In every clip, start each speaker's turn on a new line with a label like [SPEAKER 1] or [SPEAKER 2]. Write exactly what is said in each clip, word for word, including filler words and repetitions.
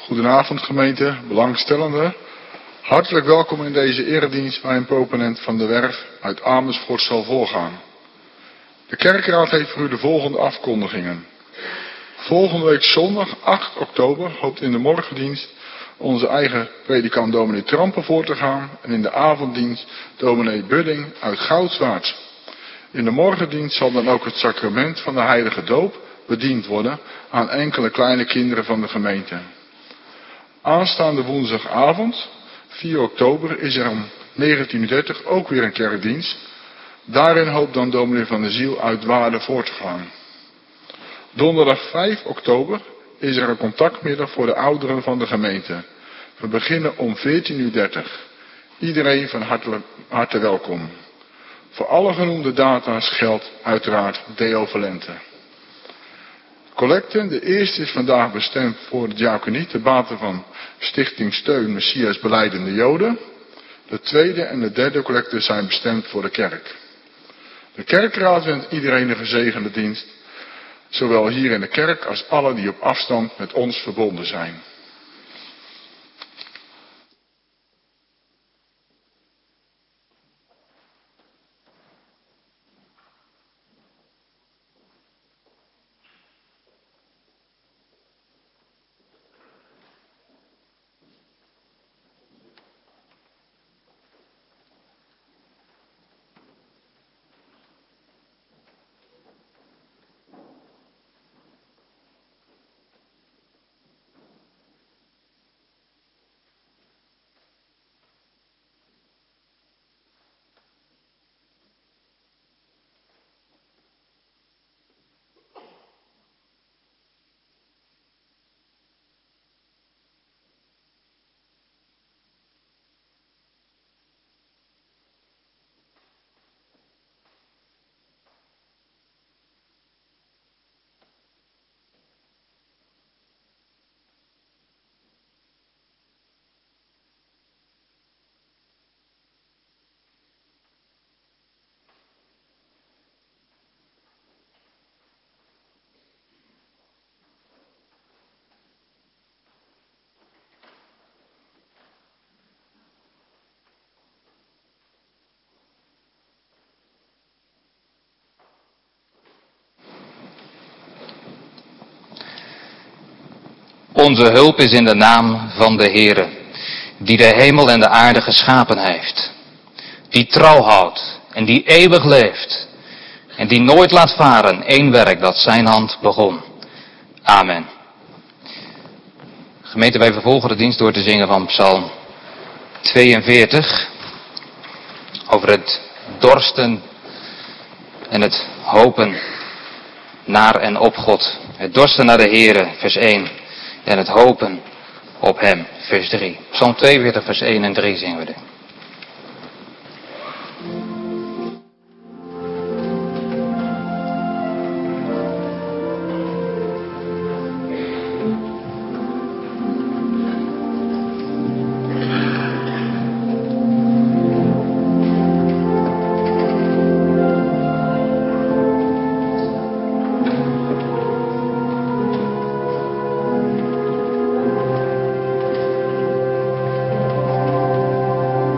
[SPEAKER 1] Goedenavond gemeente, belangstellenden. Hartelijk welkom in deze eredienst waarin proponent Van der Werf uit Amersfoort zal voorgaan. De kerkraad heeft voor u de volgende afkondigingen. Volgende week zondag acht oktober hoopt in de morgendienst onze eigen predikant dominee Trampen voor te gaan en in de avonddienst dominee Budding uit Goudswaard. In de morgendienst zal dan ook het sacrament van de heilige doop bediend worden aan enkele kleine kinderen van de gemeente. Aanstaande woensdagavond, vier oktober, is er om negentien uur dertig ook weer een kerkdienst. Daarin hoopt dan dominee Van der Ziel uit Waarden voor te gaan. Donderdag vijf oktober is er een contactmiddag voor de ouderen van de gemeente. We beginnen om veertien uur dertig. Iedereen van harte, harte welkom. Voor alle genoemde data's geldt uiteraard Deo Volente. Collecten, de eerste is vandaag bestemd voor de diaconie, te bate van Stichting Steun Messias Belijdende Joden. De tweede en de derde collecten zijn bestemd voor de kerk. De kerkraad wenst iedereen een gezegende dienst, zowel hier in de kerk als alle die op afstand met ons verbonden zijn.
[SPEAKER 2] Onze hulp is in de naam van de Heere, die de hemel en de aarde geschapen heeft. Die trouw houdt en die eeuwig leeft. En die nooit laat varen één werk dat zijn hand begon. Amen. Gemeente, wij vervolgen de dienst door te zingen van Psalm tweeënveertig. Over het dorsten en het hopen naar en op God. Het dorsten naar de Heere, vers één. En het hopen op hem, vers drie. Psalm tweeënveertig, vers één en drie zingen we dit.
[SPEAKER 3] Thank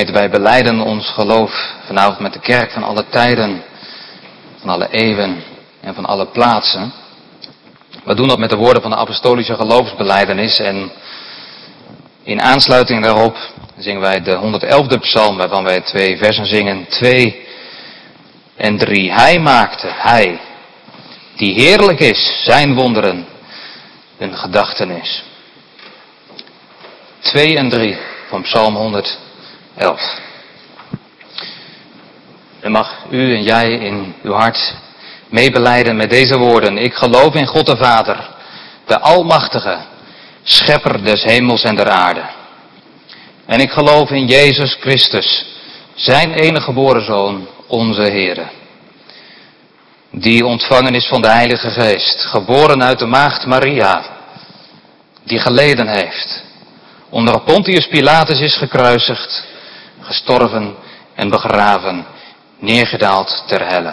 [SPEAKER 2] Gemeente, wij belijden ons geloof vanavond met de kerk van alle tijden, van alle eeuwen en van alle plaatsen. We doen dat met de woorden van de apostolische geloofsbelijdenis en in aansluiting daarop zingen wij de honderdelfde psalm, waarvan wij twee versen zingen, twee en drie. Hij maakte, hij, die heerlijk is, zijn wonderen, een gedachtenis. Twee en drie van psalm honderdelf. En mag u en jij in uw hart meebelijden met deze woorden. Ik geloof in God de Vader, de Almachtige, Schepper des hemels en der aarde. En ik geloof in Jezus Christus, zijn enige geboren Zoon, onze Heere. Die ontvangen is van de Heilige Geest, geboren uit de maagd Maria, die geleden heeft, onder Pontius Pilatus is gekruisigd, gestorven en begraven, neergedaald ter helle.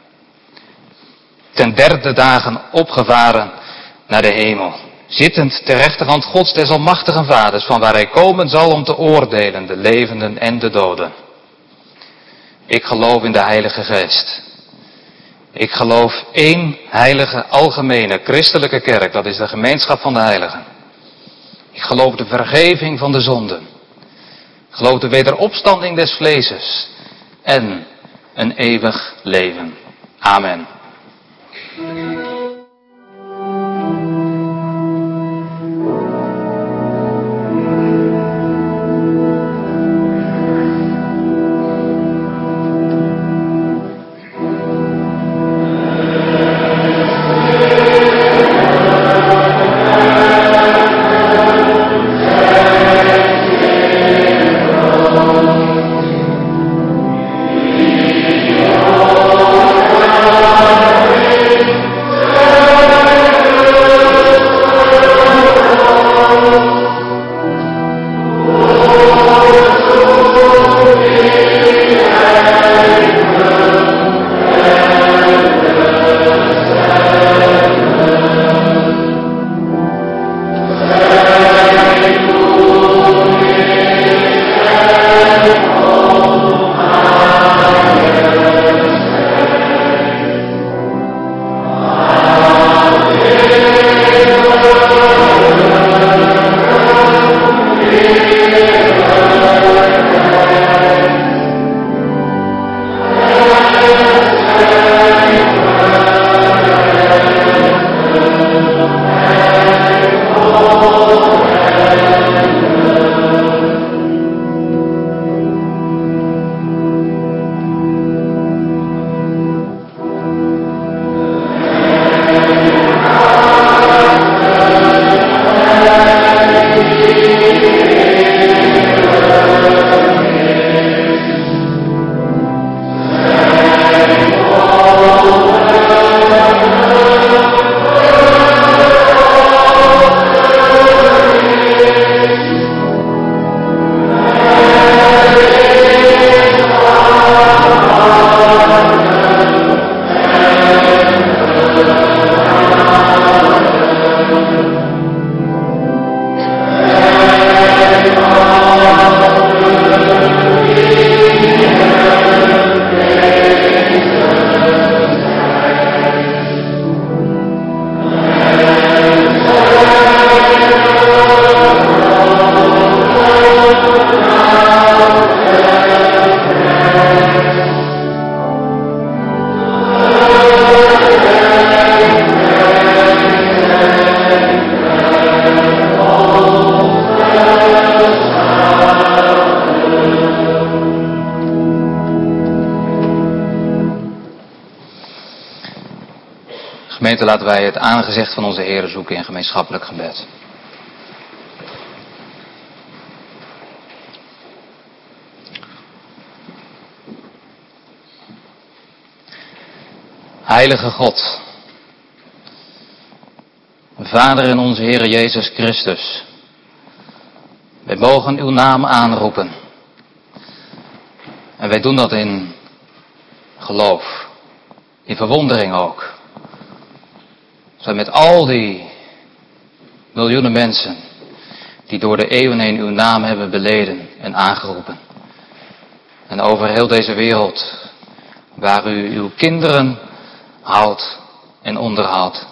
[SPEAKER 2] Ten derde dagen opgevaren naar de hemel, zittend ter rechterhand Gods des almachtigen Vaders, van waar hij komen zal om te oordelen de levenden en de doden. Ik geloof in de Heilige Geest. Ik geloof één heilige, algemene, christelijke kerk, dat is de gemeenschap van de heiligen. Ik geloof de vergeving van de zonden. Ik geloof de wederopstanding des vleeses en een eeuwig leven. Amen. Gemeente, laten wij het aangezicht van onze Heer zoeken in gemeenschappelijk gebed. Heilige God, Vader in onze Heer Jezus Christus, wij mogen uw naam aanroepen. En wij doen dat in geloof, in verwondering ook. Zo met al die miljoenen mensen die door de eeuwen heen uw naam hebben beleden en aangeroepen. en over heel deze wereld, waar u uw kinderen houdt en onderhoudt.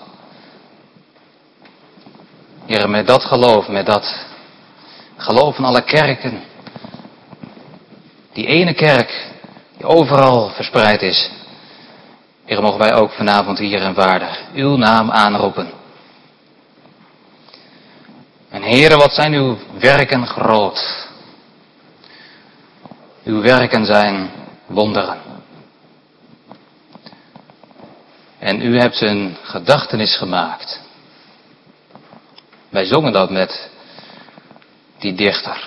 [SPEAKER 2] Heer, met dat geloof, met dat geloof van alle kerken, die ene kerk die overal verspreid is, Heer, mogen wij ook vanavond hier in Waarder uw naam aanroepen. En Heere, wat zijn uw werken groot. Uw werken zijn wonderen. En u hebt een gedachtenis gemaakt. Wij zongen dat met die dichter.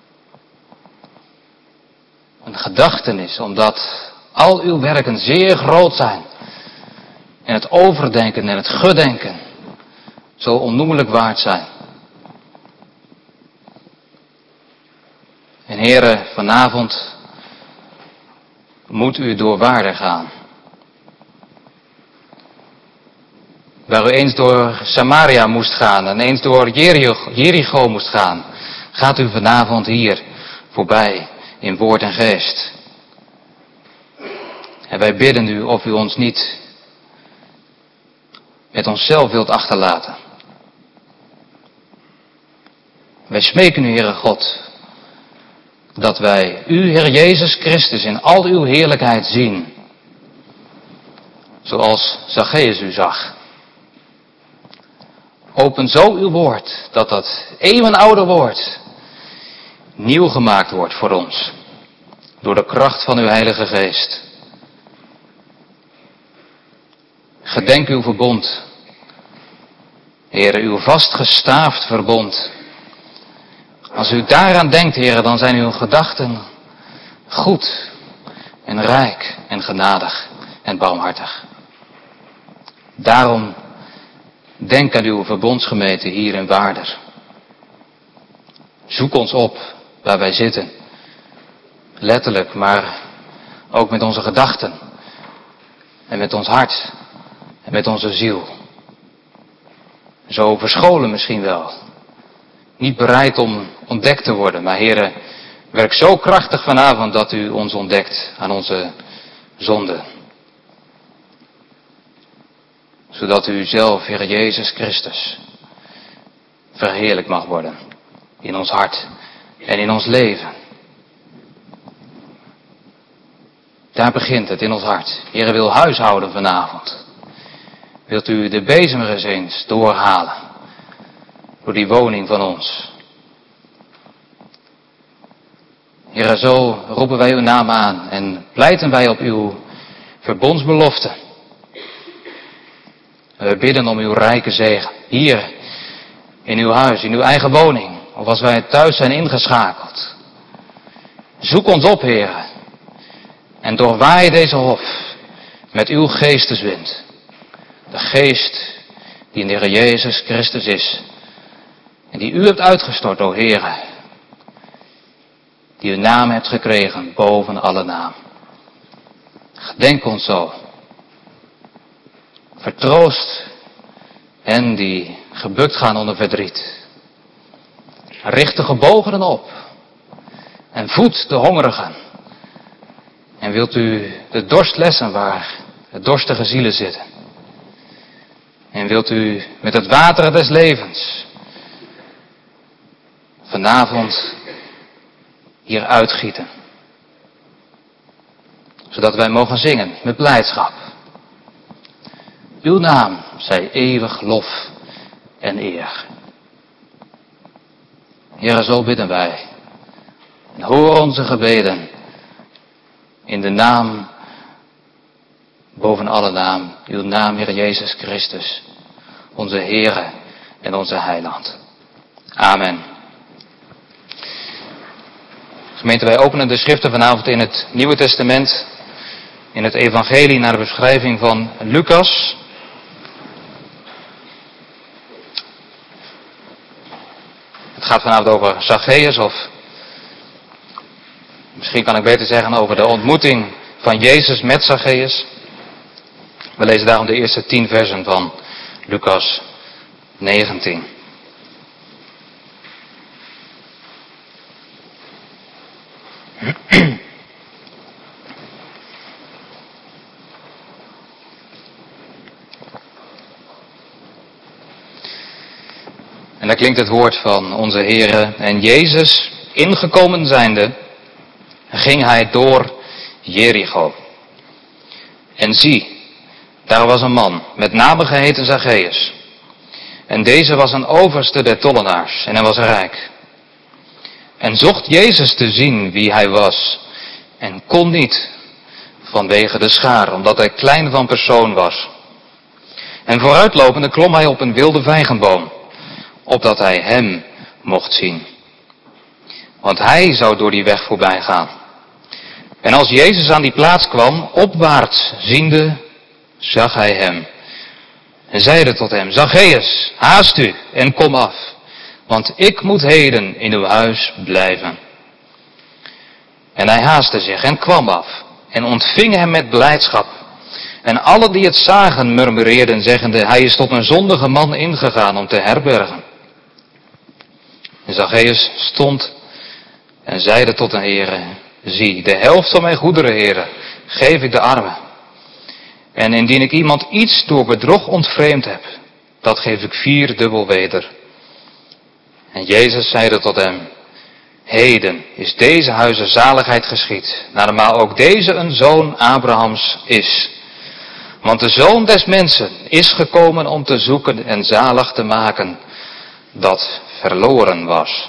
[SPEAKER 2] Een gedachtenis, omdat al uw werken zeer groot zijn. En het overdenken en het gedenken zo onnoemelijk waard zijn. En Heere, vanavond moet u door Waarder gaan. Waar u eens door Samaria moest gaan en eens door Jericho, Jericho moest gaan, gaat u vanavond hier voorbij in woord en geest. En wij bidden u of u ons niet met onszelf wilt achterlaten. Wij smeken u, Heere God, dat wij u, Heer Jezus Christus, in al uw heerlijkheid zien. Zoals Zacchaeus u zag. Open zo uw woord, dat dat eeuwenoude woord nieuw gemaakt wordt voor ons. Door de kracht van uw Heilige Geest. Gedenk uw verbond. Heere, uw vastgestaafd verbond. Als u daaraan denkt, Heere, dan zijn uw gedachten goed en rijk en genadig en barmhartig. Daarom denk aan uw verbondsgemeente hier in Waarder. Zoek ons op waar wij zitten. Letterlijk, maar ook met onze gedachten. En met ons hart. En met onze ziel. Zo verscholen misschien wel. Niet bereid om ontdekt te worden. Maar Heere, werk zo krachtig vanavond dat u ons ontdekt aan onze zonden. Zodat u zelf, Heer Jezus Christus, verheerlijk mag worden. In ons hart en in ons leven. Daar begint het, in ons hart. Heere, wil huishouden vanavond. Wilt u de bezem er eens eens doorhalen. Door die woning van ons. Heere, zo roepen wij uw naam aan en pleiten wij op uw verbondsbelofte. We bidden om uw rijke zegen. Hier, in uw huis, in uw eigen woning. Of als wij thuis zijn ingeschakeld. Zoek ons op, Heere. En doorwaai deze hof met uw geesteswind. De geest die in de Heer Jezus Christus is. En die u hebt uitgestort, o Heere. Die uw naam hebt gekregen boven alle naam. Gedenk ons zo. Vertroost hen die gebukt gaan onder verdriet. Richt de gebogenen op. En voed de hongerigen. En wilt u de dorst lessen waar de dorstige zielen zitten. En wilt u met het water des levens vanavond hier uitgieten. Zodat wij mogen zingen met blijdschap. Uw naam zij eeuwig lof en eer. Heere, zo bidden wij. En hoor onze gebeden. In de naam, boven alle naam, uw naam, Heer Jezus Christus. Onze Heere en onze Heiland. Amen. Gemeente, wij openen de schriften vanavond in het Nieuwe Testament. In het evangelie naar de beschrijving van Lucas. Het gaat vanavond over Zacchaeus, of misschien kan ik beter zeggen over de ontmoeting van Jezus met Zacchaeus. We lezen daarom de eerste tien versen van Lucas negentien. En daar klinkt het woord van onze Heere. En Jezus, ingekomen zijnde, ging hij door Jericho. En zie, daar was een man, met name geheten Zacchaeus. En deze was een overste der tollenaars, en hij was rijk. En zocht Jezus te zien wie hij was, en kon niet, vanwege de schaar, omdat hij klein van persoon was. En vooruitlopende klom hij op een wilde vijgenboom, opdat hij hem mocht zien. Want hij zou door die weg voorbij gaan. En als Jezus aan die plaats kwam, opwaarts ziende, zag hij hem. En zeide tot hem, Zacchaeus, haast u en kom af, want ik moet heden in uw huis blijven. En hij haastte zich en kwam af en ontving hem met blijdschap. En alle die het zagen murmureerden, zeggende, hij is tot een zondige man ingegaan om te herbergen. En Zacchaeus stond en zeide tot de Heere, zie, de helft van mijn goederen, Heere, geef ik de armen. En indien ik iemand iets door bedrog ontvreemd heb, dat geef ik vierdubbel weder. En Jezus zeide tot hem, heden is deze huize zaligheid geschied, naarmate ook deze een zoon Abrahams is. Want de Zoon des Mensen is gekomen om te zoeken en zalig te maken dat verloren was.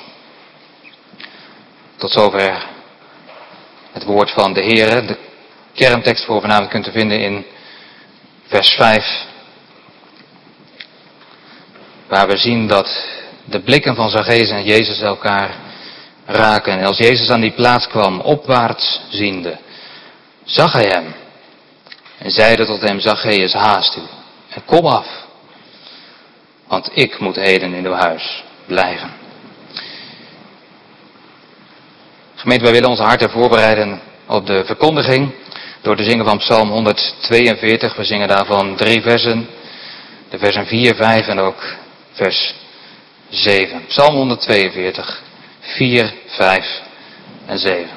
[SPEAKER 2] Tot zover het woord van de Heere. De kerntekst voor vanavond kunt u vinden in vers vijf. Waar we zien dat de blikken van Zacchaeus en Jezus elkaar raken. En als Jezus aan die plaats kwam, opwaarts ziende, zag hij hem. En zeide tot hem, Zacchaeus, haast u en kom af, want ik moet heden in uw huis blijven. Gemeente, wij willen onze harten voorbereiden op de verkondiging door te zingen van Psalm honderdtweeënveertig. We zingen daarvan drie versen, de versen vier, vijf en ook vers zeven. Psalm honderdtweeënveertig, vier, vijf en zeven.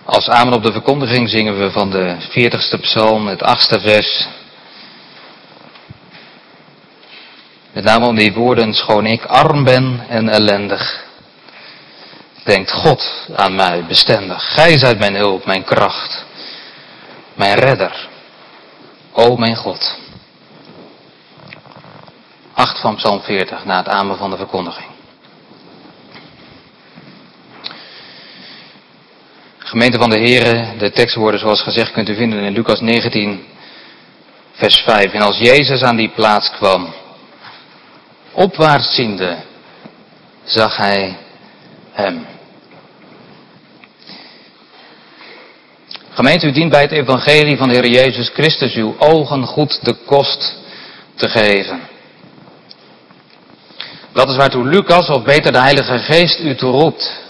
[SPEAKER 2] Als amen op de verkondiging zingen we van de veertigste psalm, het achtste vers. Met name om die woorden, schoon ik arm ben en ellendig, denkt God aan mij bestendig. Gij zijt mijn hulp, mijn kracht, mijn redder, o mijn God. acht van psalm veertig, na het amen van de verkondiging. Gemeente van de Here, de tekstwoorden zoals gezegd kunt u vinden in Lucas negentien, vers vijf. En als Jezus aan die plaats kwam, opwaarts ziende, zag hij hem. Gemeente, u dient bij het evangelie van de Heer Jezus Christus uw ogen goed de kost te geven. Dat is waartoe Lucas, of beter de Heilige Geest, u toe roept.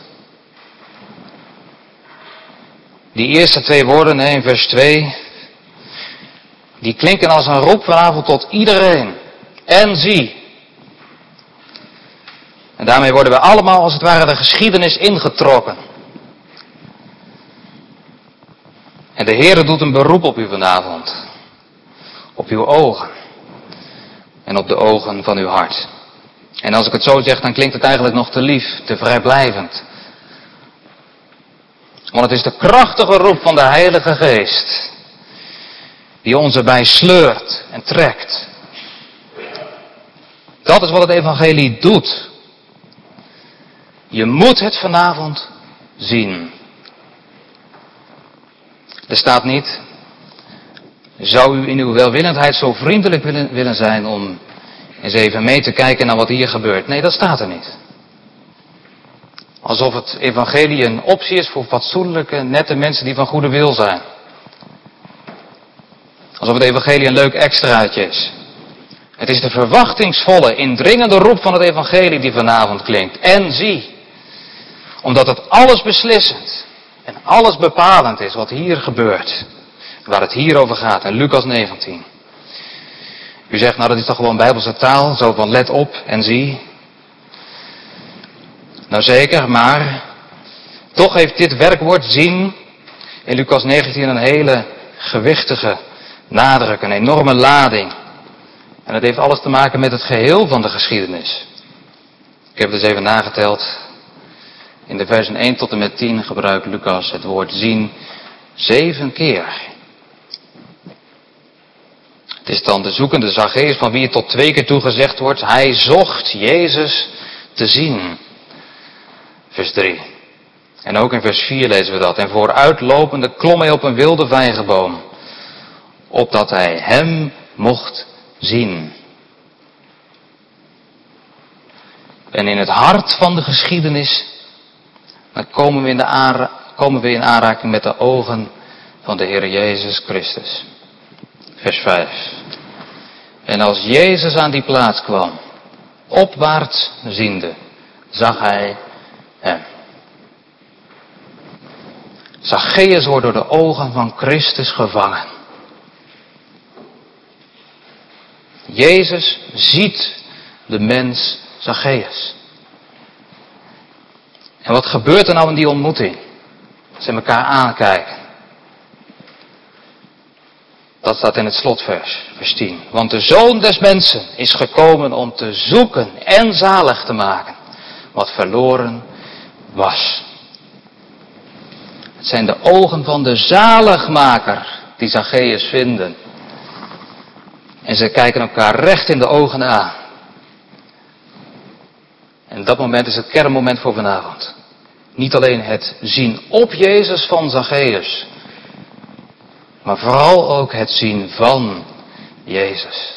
[SPEAKER 2] Die eerste twee woorden in vers twee, die klinken als een roep vanavond tot iedereen. En zie. En daarmee worden we allemaal als het ware de geschiedenis ingetrokken. En de Heere doet een beroep op u vanavond. Op uw ogen. En op de ogen van uw hart. En als ik het zo zeg, dan klinkt het eigenlijk nog te lief, te vrijblijvend. Want het is de krachtige roep van de Heilige Geest, die ons erbij sleurt en trekt. Dat is wat het evangelie doet. Je moet het vanavond zien. Er staat niet, zou u in uw welwillendheid zo vriendelijk willen, willen zijn om eens even mee te kijken naar wat hier gebeurt. Nee, dat staat er niet. Alsof het evangelie een optie is voor fatsoenlijke, nette mensen die van goede wil zijn. Alsof het evangelie een leuk extraatje is. Het is de verwachtingsvolle, indringende roep van het evangelie die vanavond klinkt. En zie, omdat het alles beslissend en alles bepalend is wat hier gebeurt. Waar het hier over gaat in Lucas negentien. U zegt, nou dat is toch gewoon Bijbelse taal, zo van let op en zie. Nou zeker, maar toch heeft dit werkwoord zien in Lucas negentien een hele gewichtige nadruk, een enorme lading. En het heeft alles te maken met het geheel van de geschiedenis. Ik heb het eens even nageteld. In de versen één tot en met tien gebruikt Lucas het woord zien zeven keer. Het is dan de zoekende Zacchaeus van wie het tot twee keer toe gezegd wordt, hij zocht Jezus te zien. Vers drie. En ook in vers vier lezen we dat. En vooruitlopende klom hij op een wilde vijgenboom, opdat hij hem mocht zien. En in het hart van de geschiedenis, dan komen we in, de aanra- komen we in aanraking met de ogen van de Heer Jezus Christus. Vers vijf. En als Jezus aan die plaats kwam, opwaarts ziende, zag hij hem. Zacchaeus wordt door de ogen van Christus gevangen. Jezus ziet de mens Zacchaeus. En wat gebeurt er nou in die ontmoeting? Ze elkaar aankijken. Dat staat in het slotvers, vers tien. Want de Zoon des Mensen is gekomen om te zoeken en zalig te maken wat verloren was. Het zijn de ogen van de zaligmaker die Zacchaeus vinden. En ze kijken elkaar recht in de ogen aan. En dat moment is het kernmoment voor vanavond. Niet alleen het zien op Jezus van Zacchaeus, maar vooral ook het zien van Jezus.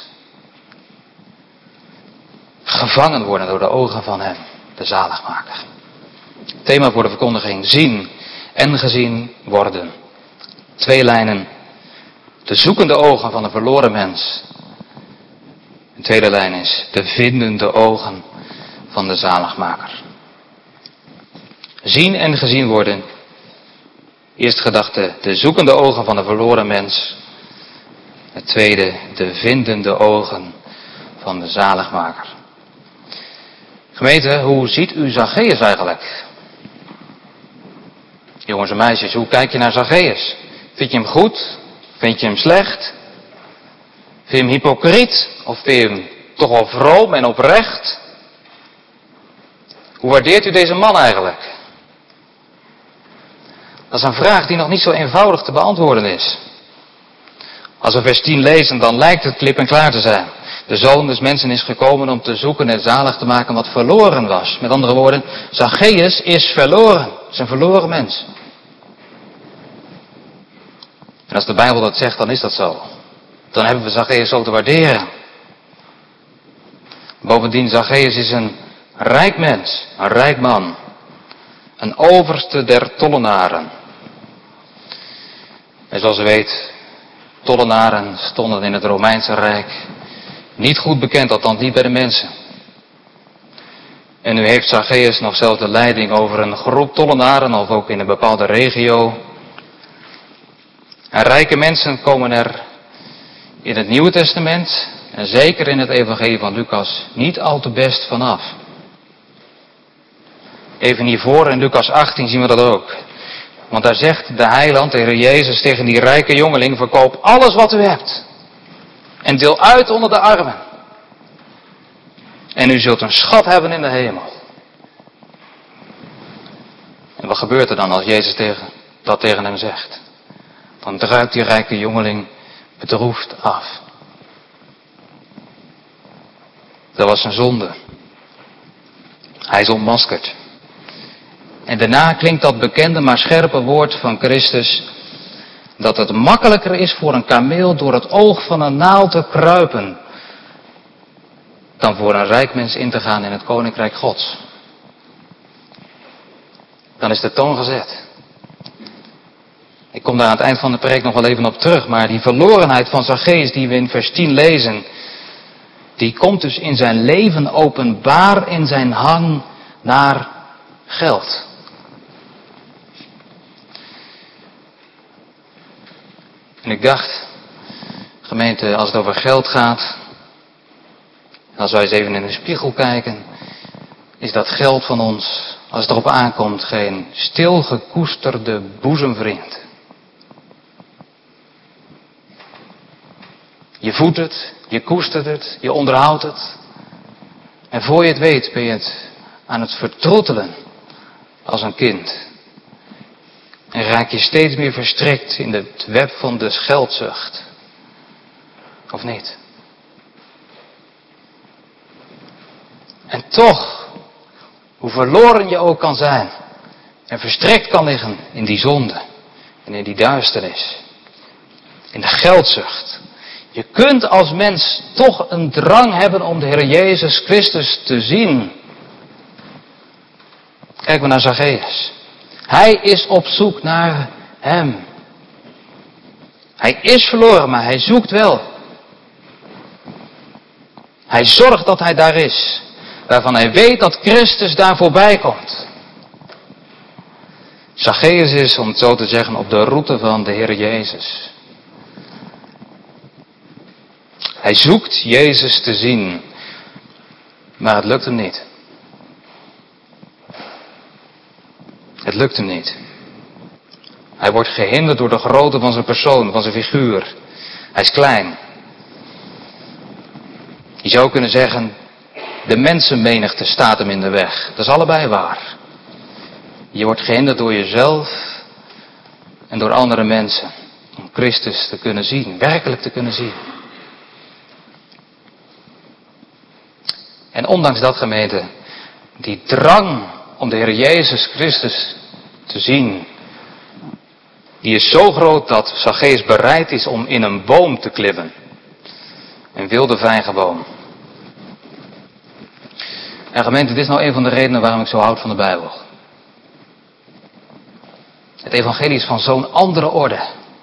[SPEAKER 2] Gevangen worden door de ogen van hem, de zaligmaker. Thema voor de verkondiging, zien en gezien worden. Twee lijnen, de zoekende ogen van een verloren mens. De tweede lijn is de vindende ogen van de zaligmaker. Zien en gezien worden. Eerste gedachte, de zoekende ogen van de verloren mens. Het tweede, de vindende ogen van de zaligmaker. Gemeente, hoe ziet u Zacchaeus eigenlijk? Jongens en meisjes, hoe kijk je naar Zacchaeus? Vind je hem goed? Vind je hem slecht? Vind je hem hypocriet? Of vind je hem toch wel vroom en oprecht? Hoe waardeert u deze man eigenlijk? Dat is een vraag die nog niet zo eenvoudig te beantwoorden is. Als we vers tien lezen, dan lijkt het klip en klaar te zijn. De Zoon des Mensen is gekomen om te zoeken en zalig te maken wat verloren was. Met andere woorden, Zacchaeus is verloren. Het is een verloren mens. En als de Bijbel dat zegt, dan is dat zo. Dan hebben we Zacchaeus ook te waarderen. Bovendien, Zacchaeus is een rijk mens, een rijk man. Een overste der tollenaren. En zoals u weet, tollenaren stonden in het Romeinse Rijk niet goed bekend, althans niet bij de mensen. En nu heeft Zacchaeus nog zelfs de leiding over een groep tollenaren, of ook in een bepaalde regio. En rijke mensen komen er in het Nieuwe Testament, en zeker in het evangelie van Lucas, niet al te best vanaf. Even hiervoor in Lucas achttien zien we dat ook. Want daar zegt de heiland, de Heer Jezus, tegen die rijke jongeling: verkoop alles wat u hebt. En deel uit onder de armen. En u zult een schat hebben in de hemel. En wat gebeurt er dan als Jezus tegen, dat tegen hem zegt? Dan druipt die rijke jongeling bedroefd af. Dat was een zonde. Hij is ontmaskerd. En daarna klinkt dat bekende maar scherpe woord van Christus, dat het makkelijker is voor een kameel door het oog van een naald te kruipen, dan voor een rijk mens in te gaan in het koninkrijk Gods. Dan is de toon gezet. Ik kom daar aan het eind van de preek nog wel even op terug, maar die verlorenheid van Zacchaeus die we in vers tien lezen, die komt dus in zijn leven openbaar in zijn hang naar geld. En ik dacht, gemeente, als het over geld gaat, als wij eens even in de spiegel kijken, is dat geld van ons, als het erop aankomt, geen stilgekoesterde boezemvriend. Je voedt het, je koestert het, je onderhoudt het. En voor je het weet ben je het aan het vertroetelen als een kind. En raak je steeds meer verstrikt in het web van de geldzucht. Of niet? En toch, hoe verloren je ook kan zijn en verstrikt kan liggen in die zonde en in die duisternis, in de geldzucht. Je kunt als mens toch een drang hebben om de Heer Jezus Christus te zien. Kijk maar naar Zacchaeus. Hij is op zoek naar hem. Hij is verloren, maar hij zoekt wel. Hij zorgt dat hij daar is. Waarvan hij weet dat Christus daar voorbij komt. Zacchaeus is, om het zo te zeggen, op de route van de Heer Jezus. Hij zoekt Jezus te zien. Maar het lukt hem niet. Het lukt hem niet. Hij wordt gehinderd door de grootte van zijn persoon, van zijn figuur. Hij is klein. Je zou kunnen zeggen, de mensenmenigte staat hem in de weg. Dat is allebei waar. Je wordt gehinderd door jezelf en door andere mensen. Om Christus te kunnen zien, werkelijk te kunnen zien. En ondanks dat, gemeente, die drang om de Heer Jezus Christus te zien, die is zo groot dat Zacchaeus bereid is om in een boom te klimmen. Een wilde vijgenboom. En gemeente, dit is nou een van de redenen waarom ik zo houd van de Bijbel. Het evangelie is van zo'n andere orde.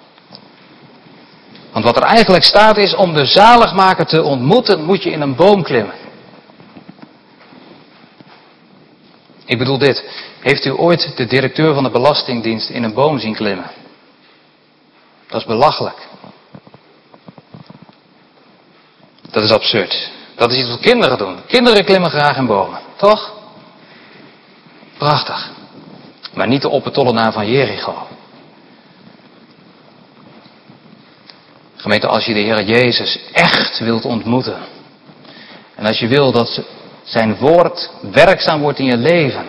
[SPEAKER 2] Want wat er eigenlijk staat is, om de zaligmaker te ontmoeten, moet je in een boom klimmen. Ik bedoel dit. Heeft u ooit de directeur van de Belastingdienst in een boom zien klimmen? Dat is belachelijk. Dat is absurd. Dat is iets wat kinderen doen. Kinderen klimmen graag in bomen. Toch? Prachtig. Maar niet de oppertollenaar van Jericho. Gemeente, als je de Heer Jezus echt wilt ontmoeten. En als je wil dat zijn woord werkzaam wordt in je leven.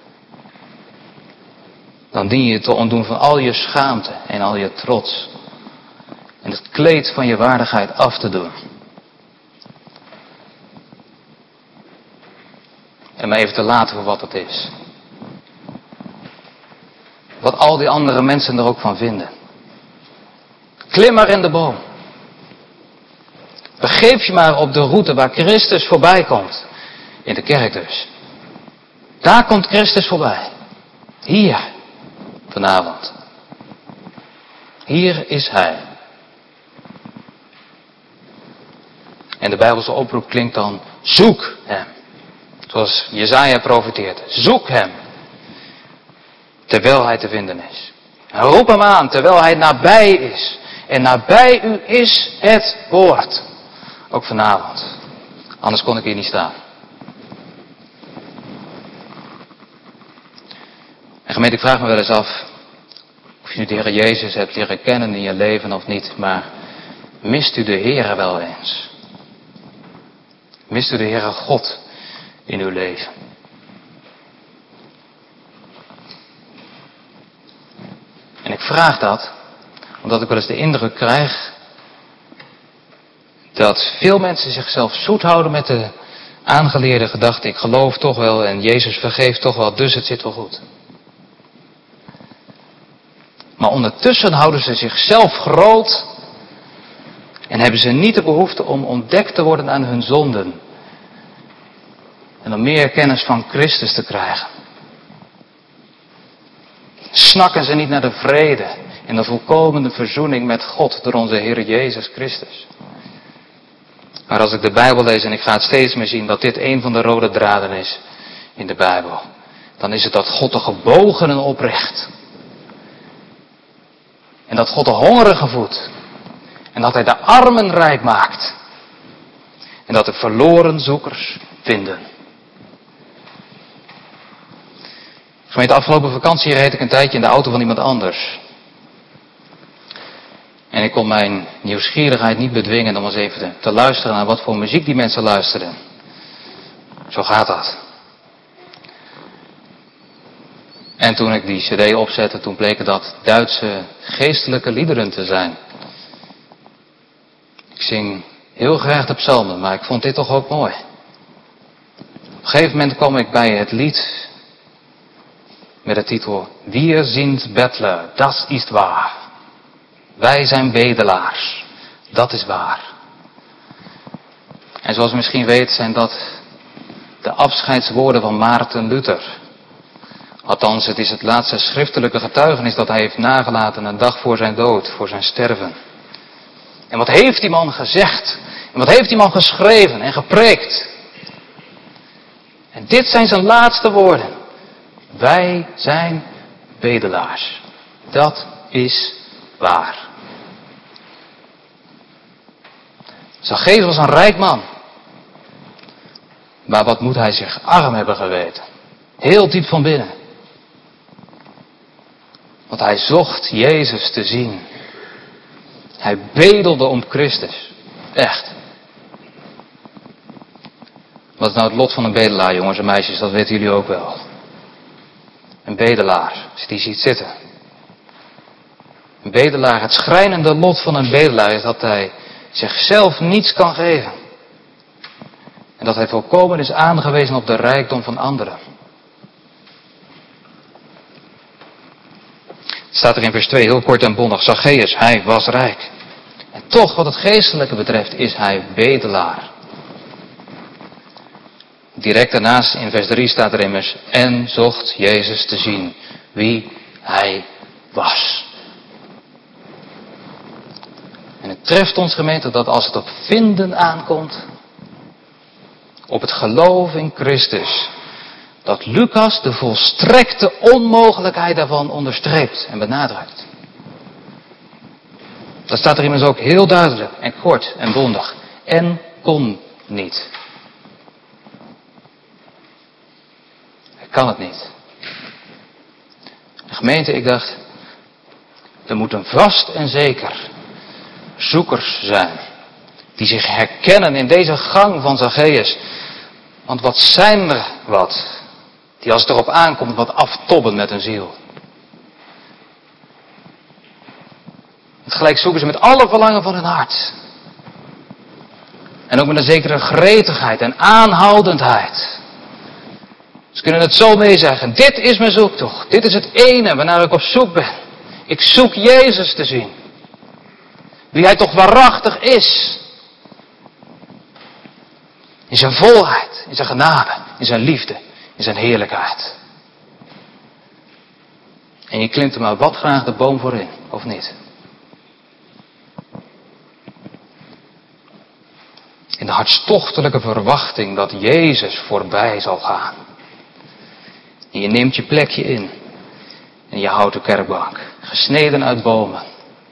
[SPEAKER 2] Dan dien je te ontdoen van al je schaamte en al je trots. En het kleed van je waardigheid af te doen. En me even te laten voor wat het is. Wat al die andere mensen er ook van vinden. Klim maar in de boom. Begeef je maar op de route waar Christus voorbij komt. In de kerk dus. Daar komt Christus voorbij. Hier. Vanavond. Hier is Hij. En de Bijbelse oproep klinkt dan, zoek Hem. Zoals Jesaja profeteert. Zoek Hem. Terwijl Hij te vinden is. En roep Hem aan terwijl Hij nabij is. En nabij u is het woord. Ook vanavond. Anders kon ik hier niet staan. En gemeente, ik vraag me wel eens af. Of je nu de Heer Jezus hebt leren kennen in je leven of niet. Maar mist u de Heer wel eens? Mist u de Heere God in uw leven? En ik vraag dat, omdat ik wel eens de indruk krijg dat veel mensen zichzelf zoet houden met de aangeleerde gedachte, ik geloof toch wel en Jezus vergeeft toch wel, dus het zit wel goed. Maar ondertussen houden ze zichzelf groot en hebben ze niet de behoefte om ontdekt te worden aan hun zonden. En om meer kennis van Christus te krijgen. Snakken ze niet naar de vrede en de volkomene verzoening met God door onze Heer Jezus Christus. Maar als ik de Bijbel lees en ik ga het steeds meer zien dat dit een van de rode draden is in de Bijbel. Dan is het dat God de gebogenen opricht. En dat God de hongerigen voedt. En dat Hij de armen rijk maakt. En dat de verloren zoekers vinden. Gemeente, afgelopen vakantie reed ik een tijdje in de auto van iemand anders. En ik kon mijn nieuwsgierigheid niet bedwingen om eens even te, te luisteren naar wat voor muziek die mensen luisterden. Zo gaat dat. En toen ik die cd opzette, toen bleken dat Duitse geestelijke liederen te zijn. Ik zing heel graag de psalmen, maar ik vond dit toch ook mooi. Op een gegeven moment kwam ik bij het lied met de titel Wir sind Bettler, das ist wahr. Wij zijn bedelaars, dat is waar. En zoals u misschien weet zijn dat de afscheidswoorden van Maarten Luther. Althans, het is het laatste schriftelijke getuigenis dat hij heeft nagelaten een dag voor zijn dood, voor zijn sterven. En wat heeft die man gezegd? En wat heeft die man geschreven en gepreekt? En dit zijn zijn laatste woorden. Wij zijn bedelaars. Dat is waar. Zacchaeus was een rijk man. Maar wat moet hij zich arm hebben geweten? Heel diep van binnen. Want hij zocht Jezus te zien. Hij bedelde om Christus. Echt. Wat is nou het lot van een bedelaar, jongens en meisjes? Dat weten jullie ook wel. Een bedelaar, als je die ziet zitten. Een bedelaar, het schrijnende lot van een bedelaar is dat hij zichzelf niets kan geven. En dat hij volkomen is aangewezen op de rijkdom van anderen. Het staat er in vers twee heel kort en bondig. Zacchaeus, hij was rijk. En toch wat het geestelijke betreft is hij bedelaar. Direct daarnaast in vers drie staat er immers. En zocht Jezus te zien wie hij was. En het treft ons gemeente dat als het op vinden aankomt. Op het geloof in Christus. Dat Lucas de volstrekte onmogelijkheid daarvan onderstreept en benadrukt. Dat staat er immers ook heel duidelijk en kort en bondig. En kon niet. Hij kan het niet. gemeente, ik dacht, er moeten vast en zeker zoekers zijn die zich herkennen in deze gang van Zacchaeus. Want wat zijn er wat, die als het erop aankomt wat aftobben met hun ziel. En tegelijk zoeken ze met alle verlangen van hun hart. En ook met een zekere gretigheid en aanhoudendheid. Ze kunnen het zo mee zeggen, dit is mijn zoektocht. Dit is het ene waarnaar ik op zoek ben. Ik zoek Jezus te zien. Wie hij toch waarachtig is. In zijn volheid, in zijn genade, in zijn liefde, in zijn heerlijkheid. En je klimt er maar wat graag de boom voor in, of niet? In de hartstochtelijke verwachting dat Jezus voorbij zal gaan. En je neemt je plekje in. En je houdt de kerkbank, gesneden uit bomen.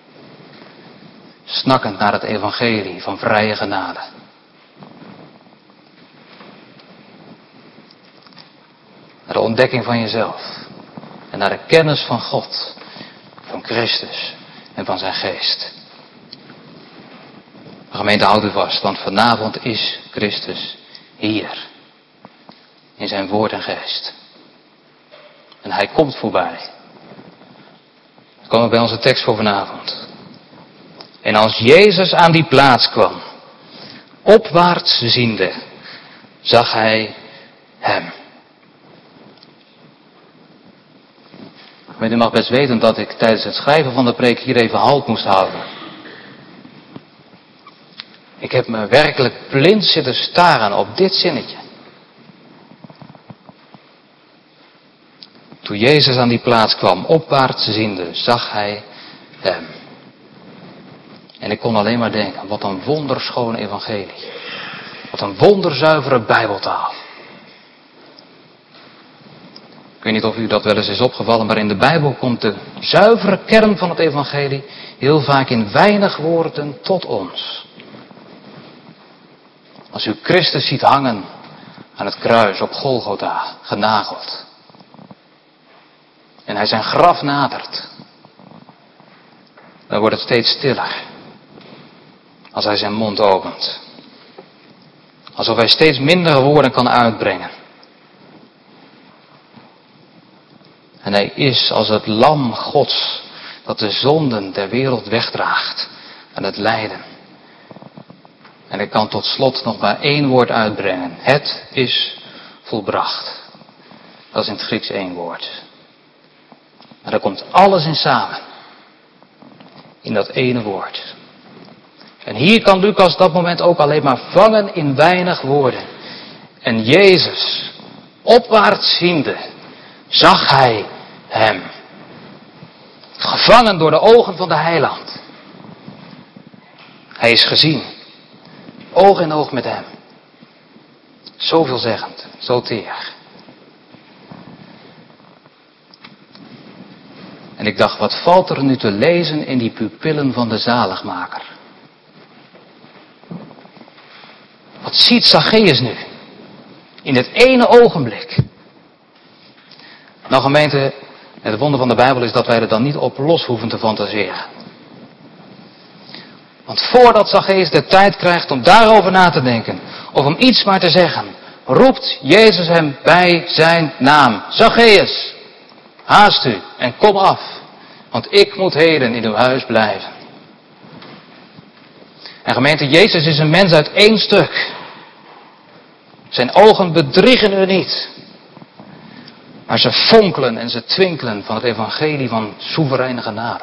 [SPEAKER 2] Snakkend naar het evangelie van vrije genade. Naar de ontdekking van jezelf. En naar de kennis van God. Van Christus en van zijn geest. De gemeente houdt u vast, want vanavond is Christus hier. In zijn woord en geest. En hij komt voorbij. Dan komen we bij onze tekst voor vanavond. En als Jezus aan die plaats kwam, opwaarts ziende, zag hij hem. Maar u mag best weten dat ik tijdens het schrijven van de preek hier even halt moest houden. Ik heb me werkelijk blind zitten staren op dit zinnetje. Toen Jezus aan die plaats kwam, opwaarts ziende, zag hij hem. En ik kon alleen maar denken, wat een wonderschoon evangelie. Wat een wonderzuivere bijbeltaal. Ik weet niet of u dat wel eens is opgevallen, maar in de Bijbel komt de zuivere kern van het evangelie heel vaak in weinig woorden tot ons. Als u Christus ziet hangen aan het kruis op Golgotha, genageld. En hij zijn graf nadert. Dan wordt het steeds stiller. Als hij zijn mond opent. Alsof hij steeds minder woorden kan uitbrengen. En hij is als het lam Gods dat de zonden der wereld wegdraagt en het lijden. En ik kan tot slot nog maar één woord uitbrengen. Het is volbracht. Dat is in het Grieks één woord. Maar daar komt alles in samen. In dat ene woord. En hier kan Lucas dat moment ook alleen maar vangen in weinig woorden. En Jezus, opwaarts ziende, zag hij hem. Gevangen door de ogen van de heiland. Hij is gezien. Oog in oog met hem. Zo veelzeggend, zo teer. En ik dacht, wat valt er nu te lezen in die pupillen van de zaligmaker? Wat ziet Zacchaeus nu? In het ene ogenblik. Nou gemeente, het wonder van de Bijbel is dat wij er dan niet op los hoeven te fantaseren. Want voordat Zacchaeus de tijd krijgt om daarover na te denken, of om iets maar te zeggen, roept Jezus hem bij zijn naam. Zacchaeus, haast u en kom af, want ik moet heden in uw huis blijven. En gemeente, Jezus is een mens uit één stuk. Zijn ogen bedriegen u niet. Maar ze fonkelen en ze twinkelen van het evangelie van soevereine genade.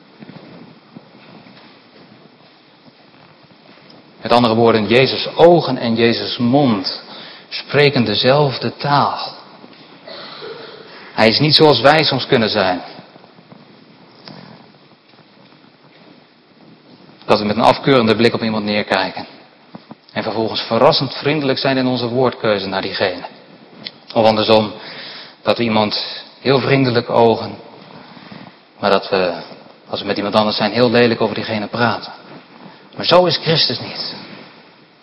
[SPEAKER 2] Met andere woorden, Jezus' ogen en Jezus' mond spreken dezelfde taal. Hij is niet zoals wij soms kunnen zijn. Dat we met een afkeurende blik op iemand neerkijken. En vervolgens verrassend vriendelijk zijn in onze woordkeuze naar diegene. Of andersom, dat we iemand heel vriendelijk ogen. Maar dat we, als we met iemand anders zijn, heel lelijk over diegene praten. Maar zo is Christus niet.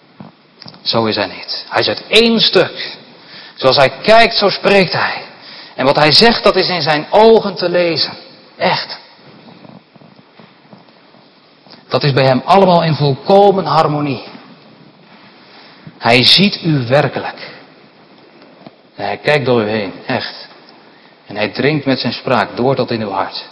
[SPEAKER 2] Zo is hij niet. Hij is uit één stuk. Zoals hij kijkt, zo spreekt hij. En wat hij zegt, dat is in zijn ogen te lezen. Echt. Dat is bij hem allemaal in volkomen harmonie. Hij ziet u werkelijk. En hij kijkt door u heen, echt. En hij dringt met zijn spraak door tot in uw hart.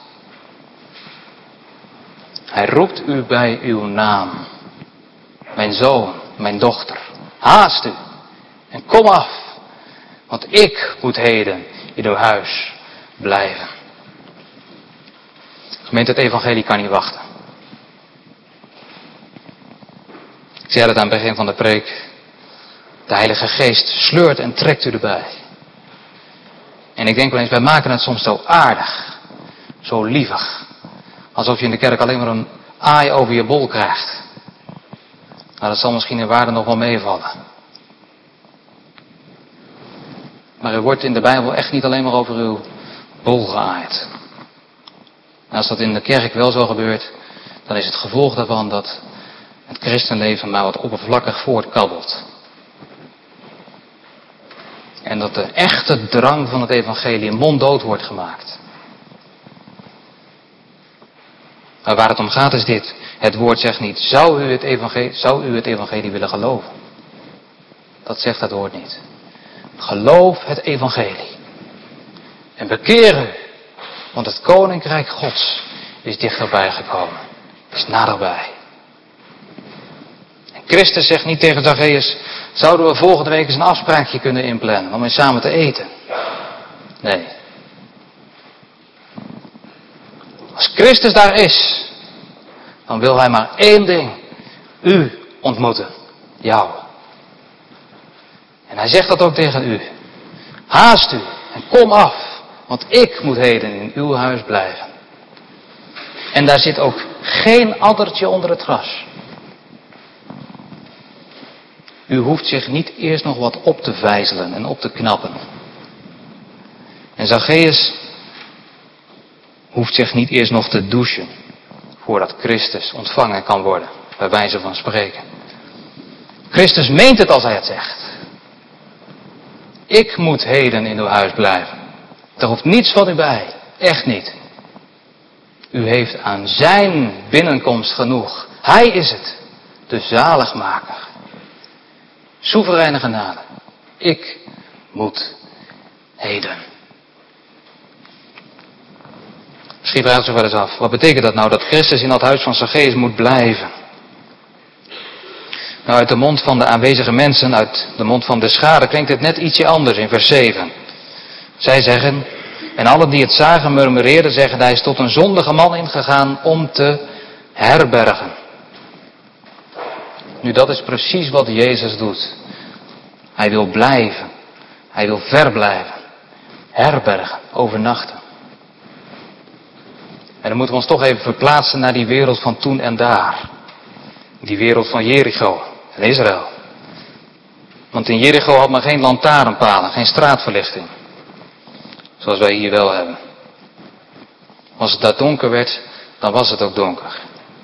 [SPEAKER 2] Hij roept u bij uw naam. Mijn zoon, mijn dochter, haast u en kom af. Want ik moet heden in uw huis blijven. Gemeente, het evangelie kan niet wachten. Ik zei het aan het begin van de preek. De Heilige Geest sleurt en trekt u erbij. En ik denk wel eens, wij maken het soms zo aardig. Zo lievig. Alsof je in de kerk alleen maar een aai over je bol krijgt. Nou, dat zal misschien in waarde nog wel meevallen. Maar u wordt in de Bijbel echt niet alleen maar over uw bol geaaid. En als dat in de kerk wel zo gebeurt, dan is het gevolg daarvan dat het christenleven maar wat oppervlakkig voortkabbelt. En dat de echte drang van het evangelie monddood wordt gemaakt. Maar waar het om gaat is dit. Het woord zegt niet, zou u het evangelie, zou u het evangelie willen geloven? Dat zegt het woord niet. Geloof het evangelie. En bekeer u. Want het koninkrijk Gods is dichterbij gekomen. Is naderbij. En Christus zegt niet tegen Zacchaeus, zouden we volgende week eens een afspraakje kunnen inplannen om eens samen te eten? Nee. Als Christus daar is, dan wil hij maar één ding. U ontmoeten. Jou. En hij zegt dat ook tegen u. Haast u en kom af, want ik moet heden in uw huis blijven. En daar zit ook geen addertje onder het gras. U hoeft zich niet eerst nog wat op te vijzelen en op te knappen. En Zacchaeus hoeft zich niet eerst nog te douchen voordat Christus ontvangen kan worden, bij wijze van spreken. Christus meent het als hij het zegt. Ik moet heden in uw huis blijven. Er hoeft niets van u bij. Echt niet. U heeft aan zijn binnenkomst genoeg. Hij is het. De zaligmaker. Soevereine genade. Ik moet heden. Misschien vraagt u wel eens af. Wat betekent dat nou dat Christus in dat huis van Zacchaeus moet blijven? Nou, uit de mond van de aanwezige mensen, uit de mond van de schare, klinkt het net ietsje anders in vers zeven. Zij zeggen, en allen die het zagen murmureerden, zeggen, hij is tot een zondige man ingegaan om te herbergen. Nu, dat is precies wat Jezus doet. Hij wil blijven. Hij wil verblijven. Herbergen, overnachten. En dan moeten we ons toch even verplaatsen naar die wereld van toen en daar. Die wereld van Jericho en Israël. Want in Jericho had men geen lantaarnpalen, geen straatverlichting. Zoals wij hier wel hebben. Als het daar donker werd, dan was het ook donker.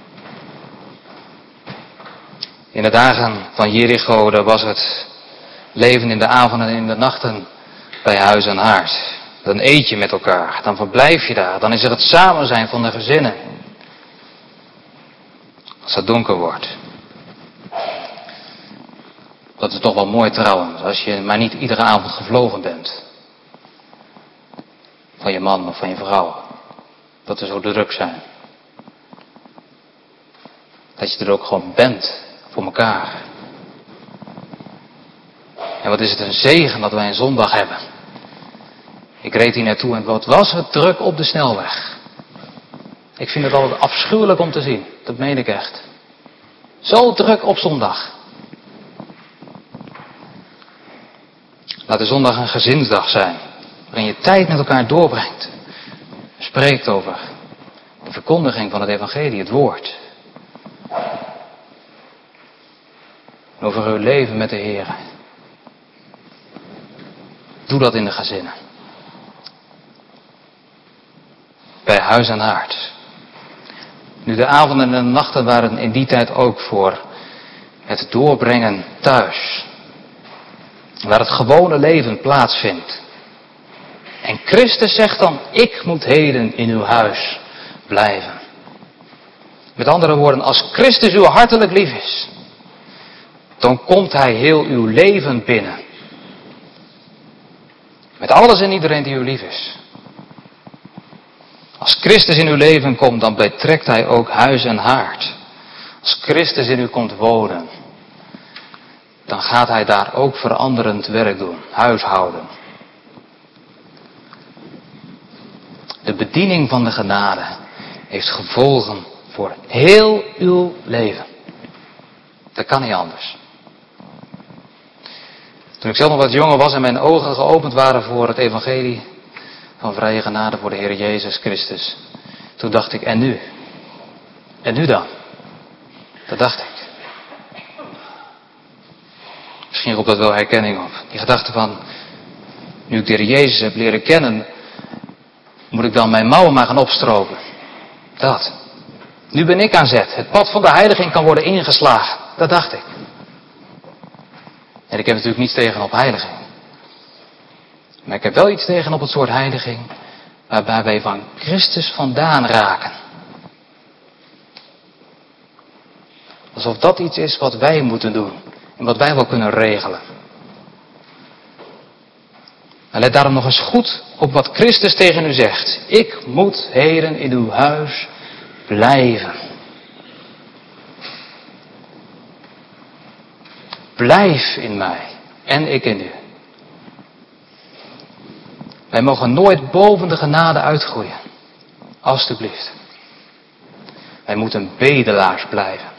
[SPEAKER 2] In de dagen van Jericho, daar was het leven in de avonden en in de nachten bij huis en haard. Dan eet je met elkaar, dan verblijf je daar, dan is er het samen zijn van de gezinnen. Als het donker wordt. Dat is toch wel mooi trouwens, als je maar niet iedere avond gevlogen bent. Van je man of van je vrouw. Dat er zo druk zijn. Dat je er ook gewoon bent voor elkaar. En wat is het een zegen dat wij een zondag hebben. Ik reed hier naartoe en wat was het druk op de snelweg. Ik vind het altijd afschuwelijk om te zien. Dat meen ik echt. Zo druk op zondag. Laat de zondag een gezinsdag zijn. Waarin je tijd met elkaar doorbrengt. Spreekt over de verkondiging van het evangelie, het woord. En over uw leven met de Heer. Doe dat in de gezinnen. Bij huis en haard. Nu de avonden en de nachten waren in die tijd ook voor het doorbrengen thuis. Waar het gewone leven plaatsvindt. En Christus zegt dan, ik moet heden in uw huis blijven. Met andere woorden, als Christus u hartelijk lief is, dan komt hij heel uw leven binnen. Met alles en iedereen die u lief is. Als Christus in uw leven komt, dan betrekt hij ook huis en haard. Als Christus in u komt wonen, dan gaat hij daar ook veranderend werk doen, huishouden. De bediening van de genade heeft gevolgen voor heel uw leven. Dat kan niet anders. Toen ik zelf nog wat jonger was en mijn ogen geopend waren voor het evangelie van vrije genade voor de Heer Jezus Christus, toen dacht ik, en nu? En nu dan? Dat dacht ik. Misschien roept dat wel herkenning op. Die gedachte van, nu ik de Heer Jezus heb leren kennen, moet ik dan mijn mouwen maar gaan opstropen. Dat. Nu ben ik aan zet. Het pad van de heiliging kan worden ingeslagen. Dat dacht ik. En ik heb natuurlijk niets tegen op heiliging. Maar ik heb wel iets tegen op het soort heiliging waarbij wij van Christus vandaan raken. Alsof dat iets is wat wij moeten doen. En wat wij wel kunnen regelen. En let daarom nog eens goed op wat Christus tegen u zegt. Ik moet heden in uw huis blijven. Blijf in mij en ik in u. Wij mogen nooit boven de genade uitgroeien. Alsjeblieft. Wij moeten bedelaars blijven.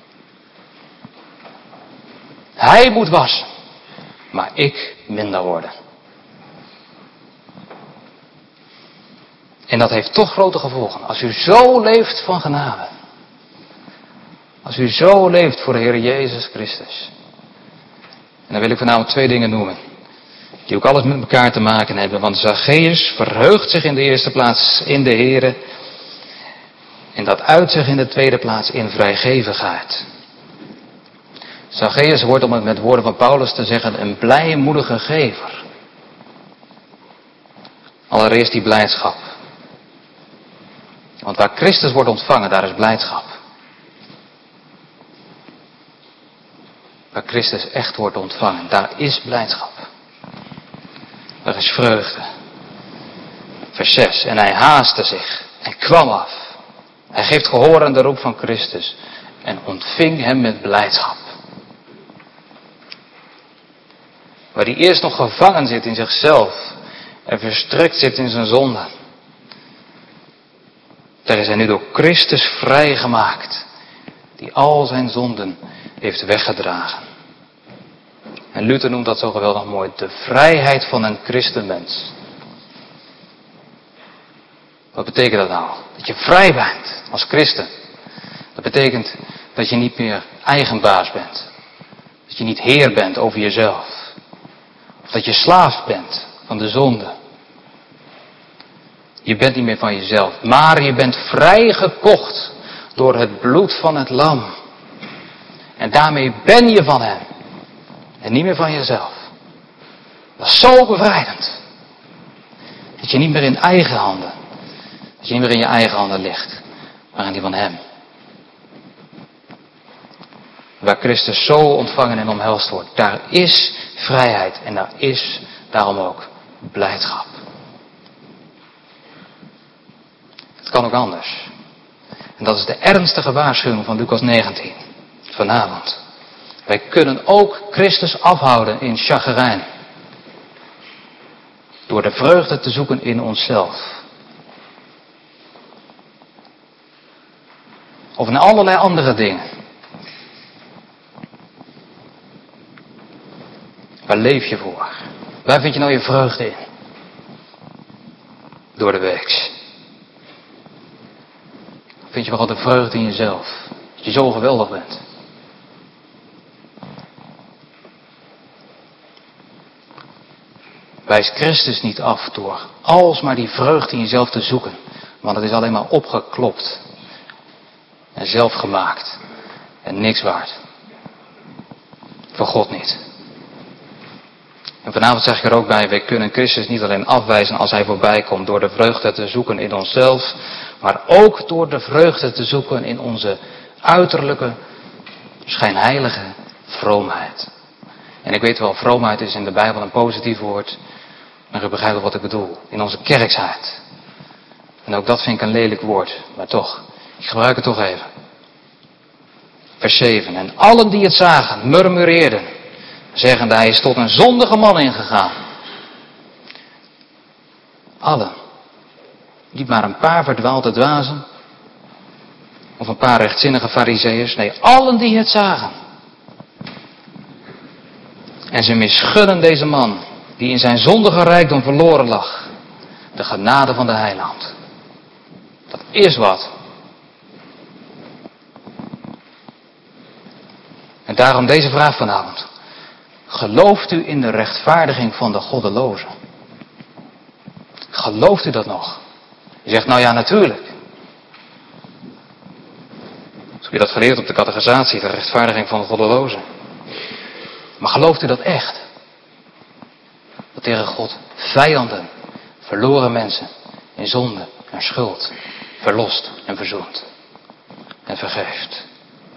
[SPEAKER 2] Hij moet wassen, maar ik minder worden. En dat heeft toch grote gevolgen. Als u zo leeft van genade. Als u zo leeft voor de Heer Jezus Christus. En dan wil ik vanavond twee dingen noemen. Die ook alles met elkaar te maken hebben. Want Zacchaeus verheugt zich in de eerste plaats in de Heere. En dat uit zich in de tweede plaats in vrijgevigheid. Zacchaeus wordt, om het met woorden van Paulus te zeggen, een blijmoedige gever. Allereerst die blijdschap. Want waar Christus wordt ontvangen, daar is blijdschap. Waar Christus echt wordt ontvangen, daar is blijdschap. Daar is vreugde. Vers zes. En hij haastte zich en kwam af. Hij geeft gehoor aan de roep van Christus en ontving hem met blijdschap. Waar hij eerst nog gevangen zit in zichzelf en verstrikt zit in zijn zonde. Daar is hij nu door Christus vrijgemaakt, die al zijn zonden heeft weggedragen. En Luther noemt dat zo geweldig mooi, de vrijheid van een christenmens. Wat betekent dat nou? Dat je vrij bent als christen. Dat betekent dat je niet meer eigenbaas bent. Dat je niet heer bent over jezelf. Of dat je slaaf bent van de zonde. Je bent niet meer van jezelf, maar je bent vrijgekocht door het bloed van het lam. En daarmee ben je van hem. En niet meer van jezelf. Dat is zo bevrijdend. Dat je niet meer in eigen handen, dat je niet meer in je eigen handen ligt, maar in die van hem. Waar Christus zo ontvangen en omhelst wordt, daar is vrijheid en daar is daarom ook blijdschap. Het kan ook anders. En dat is de ernstige waarschuwing van Lucas negentien. Vanavond. Wij kunnen ook Christus afhouden in chagrijn. Door de vreugde te zoeken in onszelf. Of in allerlei andere dingen. Waar leef je voor? Waar vind je nou je vreugde in? Door de week. Vind je wel de vreugde in jezelf? Dat je zo geweldig bent. Wijs Christus niet af door alsmaar die vreugde in jezelf te zoeken. Want het is alleen maar opgeklopt. En zelf gemaakt. En niks waard. Voor God niet. En vanavond zeg ik er ook bij, wij kunnen Christus niet alleen afwijzen als hij voorbij komt door de vreugde te zoeken in onszelf, maar ook door de vreugde te zoeken in onze uiterlijke, schijnheilige vroomheid. En ik weet wel, vroomheid is in de Bijbel een positief woord, maar u begrijpt wel wat ik bedoel. In onze kerksheid. En ook dat vind ik een lelijk woord, maar toch, ik gebruik het toch even. Vers zeven. En allen die het zagen, murmureerden, zeggende, hij is tot een zondige man ingegaan. Allen. Niet maar een paar verdwaalde dwazen, of een paar rechtzinnige farizeeërs. Nee, allen die het zagen. En ze misgunnen deze man, die in zijn zondige rijkdom verloren lag, de genade van de heiland. Dat is wat. En daarom deze vraag vanavond. Gelooft u in de rechtvaardiging van de goddelozen? Gelooft u dat nog? Je zegt, nou ja, natuurlijk. Zo heb je dat geleerd op de catechisatie, de rechtvaardiging van de goddelozen. Maar gelooft u dat echt? Dat tegen God vijanden, verloren mensen, in zonde en schuld, verlost en verzoent en vergeeft.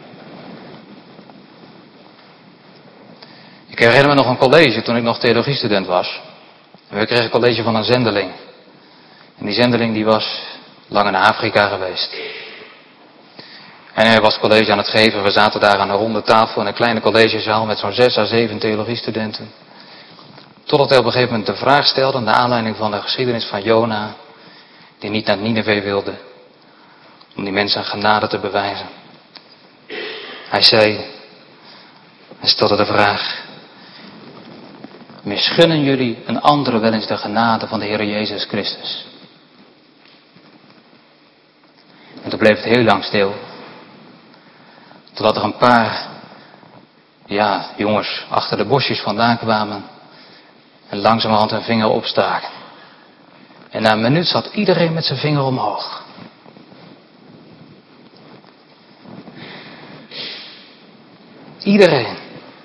[SPEAKER 2] Ik herinner me nog een college toen ik nog theologiestudent was. En we kregen een college van een zendeling. En die zendeling die was lang in Afrika geweest. En hij was college aan het geven. We zaten daar aan een ronde tafel in een kleine collegezaal met zo'n zes à zeven theologiestudenten. Totdat hij op een gegeven moment de vraag stelde, naar aanleiding van de geschiedenis van Jona, die niet naar Nineve wilde, om die mensen genade te bewijzen. Hij zei, hij stelde de vraag, misgunnen jullie een andere wel eens de genade van de Heer Jezus Christus? En toen bleef het heel lang stil. Totdat er een paar, ja, jongens achter de bosjes vandaan kwamen en langzamerhand hun vinger opstaken. En na een minuut zat iedereen met zijn vinger omhoog. Iedereen.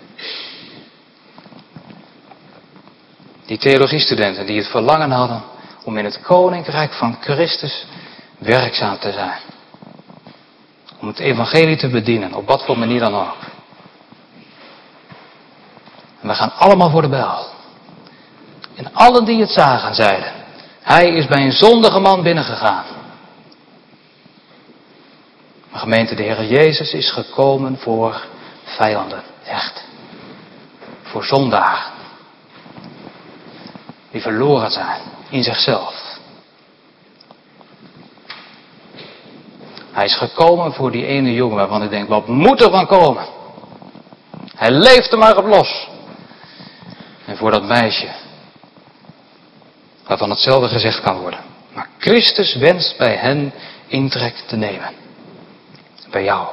[SPEAKER 2] Die theologiestudenten die het verlangen hadden om in het koninkrijk van Christus werkzaam te zijn. Om het evangelie te bedienen, op wat voor manier dan ook. En we gaan allemaal voor de bijl. En allen die het zagen zeiden, hij is bij een zondige man binnengegaan. Maar gemeente, de Heer Jezus is gekomen voor vijanden, echt. Voor zondaren. Die verloren zijn in zichzelf. Hij is gekomen voor die ene jongen waarvan hij denkt, wat moet er van komen? Hij leeft er maar op los. En voor dat meisje, waarvan hetzelfde gezegd kan worden. Maar Christus wenst bij hen intrek te nemen. Bij jou.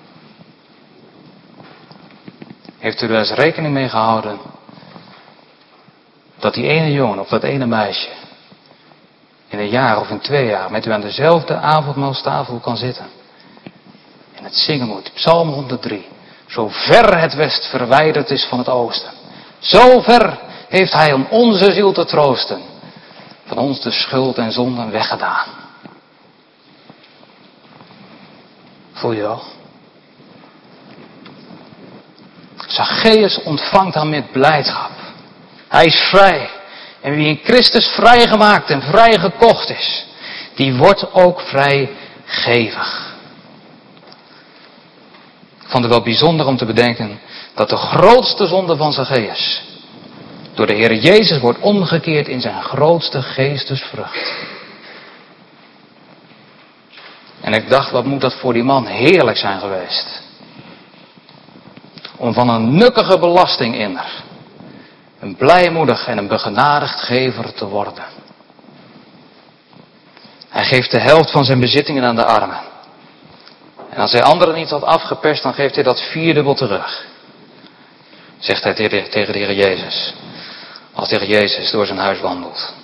[SPEAKER 2] Heeft u er eens rekening mee gehouden dat die ene jongen of dat ene meisje in een jaar of in twee jaar met u aan dezelfde avondmaalstafel kan zitten en het zingen moet, Psalm honderddrie, zo ver het west verwijderd is van het oosten, zo ver heeft hij om onze ziel te troosten, van ons de schuld en zonden weggedaan. Voel je wel? Zacchaeus ontvangt hem met blijdschap. Hij is vrij. En wie in Christus vrijgemaakt en vrijgekocht is, die wordt ook vrijgevig. Ik vond het wel bijzonder om te bedenken dat de grootste zonde van Zacchaeus door de Heer Jezus wordt omgekeerd in zijn grootste geestesvrucht. En ik dacht, wat moet dat voor die man heerlijk zijn geweest. Om van een nukkige belastinginner een blijmoedig en een begenadigd gever te worden. Hij geeft de helft van zijn bezittingen aan de armen. En als hij anderen niet had afgeperst, dan geeft hij dat vierdubbel terug. Zegt hij tegen de Heer Jezus. Als de Heer Jezus door zijn huis wandelt.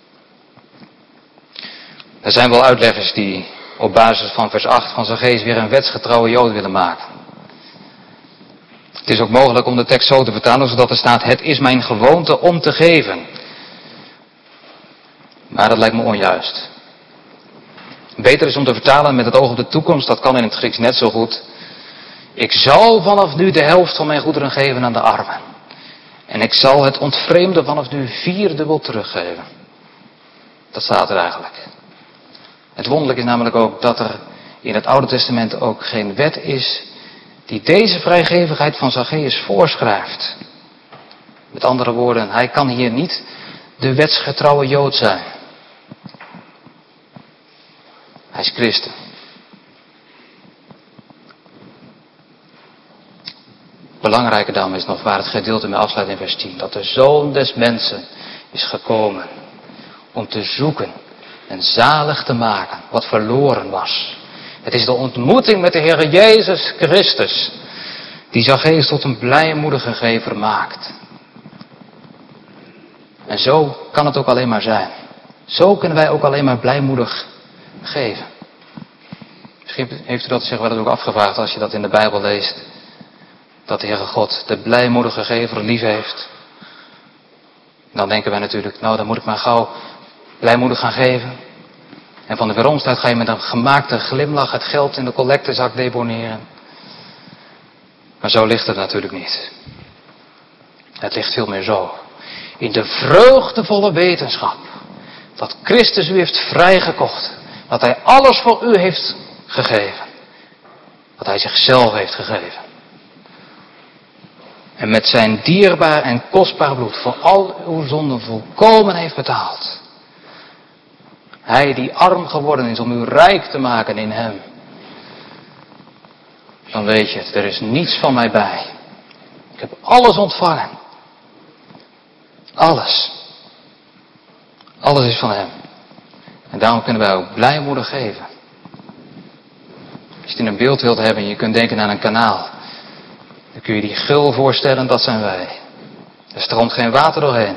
[SPEAKER 2] Er zijn wel uitleggers die op basis van vers acht van Zacchaeus weer een wetsgetrouwe Jood willen maken. Het Het is ook mogelijk om de tekst zo te vertalen zodat er staat: het is mijn gewoonte om te geven. Maar dat lijkt me onjuist. Beter is om te vertalen met het oog op de toekomst, dat kan in het Grieks net zo goed. Ik zal vanaf nu de helft van mijn goederen geven aan de armen. En ik zal het ontvreemde vanaf nu vierdubbel teruggeven. Dat staat er eigenlijk. Het wonderlijke is namelijk ook dat er in het Oude Testament ook geen wet is die deze vrijgevigheid van Zacchaeus voorschrijft. Met andere woorden, hij kan hier niet de wetsgetrouwe Jood zijn. Hij is christen. Belangrijker dan is nog waar het gedeelte mee afsluit in vers tien. Dat de Zoon des Mensen is gekomen om te zoeken en zalig te maken wat verloren was. Het is de ontmoeting met de Heer Jezus Christus die Zacchaeus tot een blijmoedige gever maakt. En zo kan het ook alleen maar zijn. Zo kunnen wij ook alleen maar blijmoedig geven. Misschien heeft u dat zich wel eens ook afgevraagd als je dat in de Bijbel leest. Dat de Heere God de blijmoedige gever lief heeft. Dan denken wij natuurlijk, nou dan moet ik maar gauw blijmoedig gaan geven. En van de weeromstuit ga je met een gemaakte glimlach het geld in de collectezak deponeren. Maar zo ligt het natuurlijk niet. Het ligt veel meer zo. In de vreugdevolle wetenschap dat Christus u heeft vrijgekocht. Dat hij alles voor u heeft gegeven. Dat hij zichzelf heeft gegeven. En met zijn dierbaar en kostbaar bloed voor al uw zonden volkomen heeft betaald. Hij die arm geworden is om u rijk te maken in hem. Dan weet je het, er is niets van mij bij. Ik heb alles ontvangen. Alles. Alles is van hem. En daarom kunnen wij ook blijmoedig geven. Als je het in een beeld wilt hebben en je kunt denken aan een kanaal. Dan kun je die gul voorstellen, dat zijn wij. Er stroomt geen water doorheen.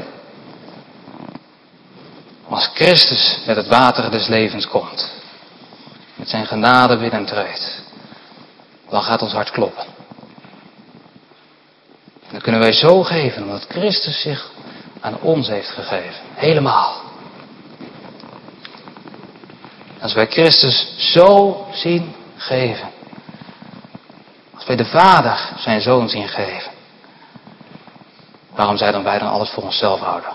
[SPEAKER 2] Maar als Christus met het water des levens komt. Met zijn genade binnentreedt. Dan gaat ons hart kloppen. En dan kunnen wij zo geven omdat Christus zich aan ons heeft gegeven. Helemaal. Als wij Christus zo zien geven. Als wij de Vader zijn Zoon zien geven. Waarom zouden wij dan alles voor onszelf houden?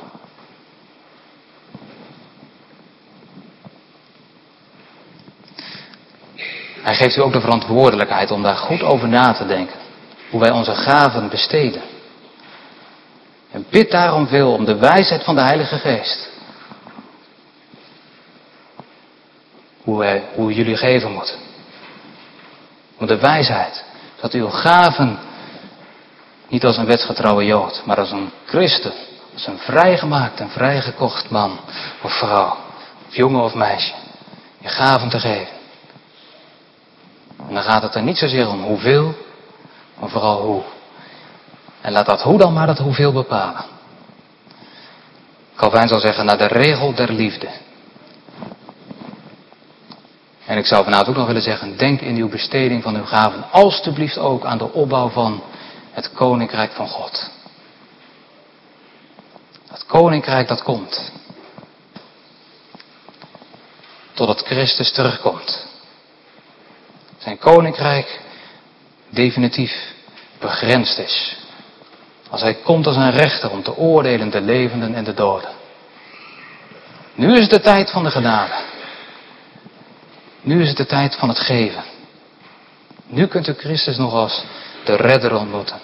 [SPEAKER 2] Hij geeft u ook de verantwoordelijkheid om daar goed over na te denken. Hoe wij onze gaven besteden. En bid daarom veel om de wijsheid van de Heilige Geest. Hoe, wij, hoe jullie geven moeten. Om de wijsheid. Dat uw gaven niet als een wetsgetrouwe Jood, maar als een christen. Als een vrijgemaakt en vrijgekocht man of vrouw. Of jongen of meisje. Je gaven te geven. En dan gaat het er niet zozeer om hoeveel, maar vooral hoe. En laat dat hoe dan maar dat hoeveel bepalen. Calvijn zal zeggen naar de regel der liefde. En ik zou vanavond ook nog willen zeggen, denk in uw besteding van uw gaven alstublieft ook aan de opbouw van het koninkrijk van God. Het koninkrijk dat komt. Totdat Christus terugkomt. Zijn koninkrijk definitief begrensd is. Als hij komt als een rechter om te oordelen de levenden en de doden. Nu is het de tijd van de genade. Nu is het de tijd van het geven. Nu kunt u Christus nog als de redder ontmoeten.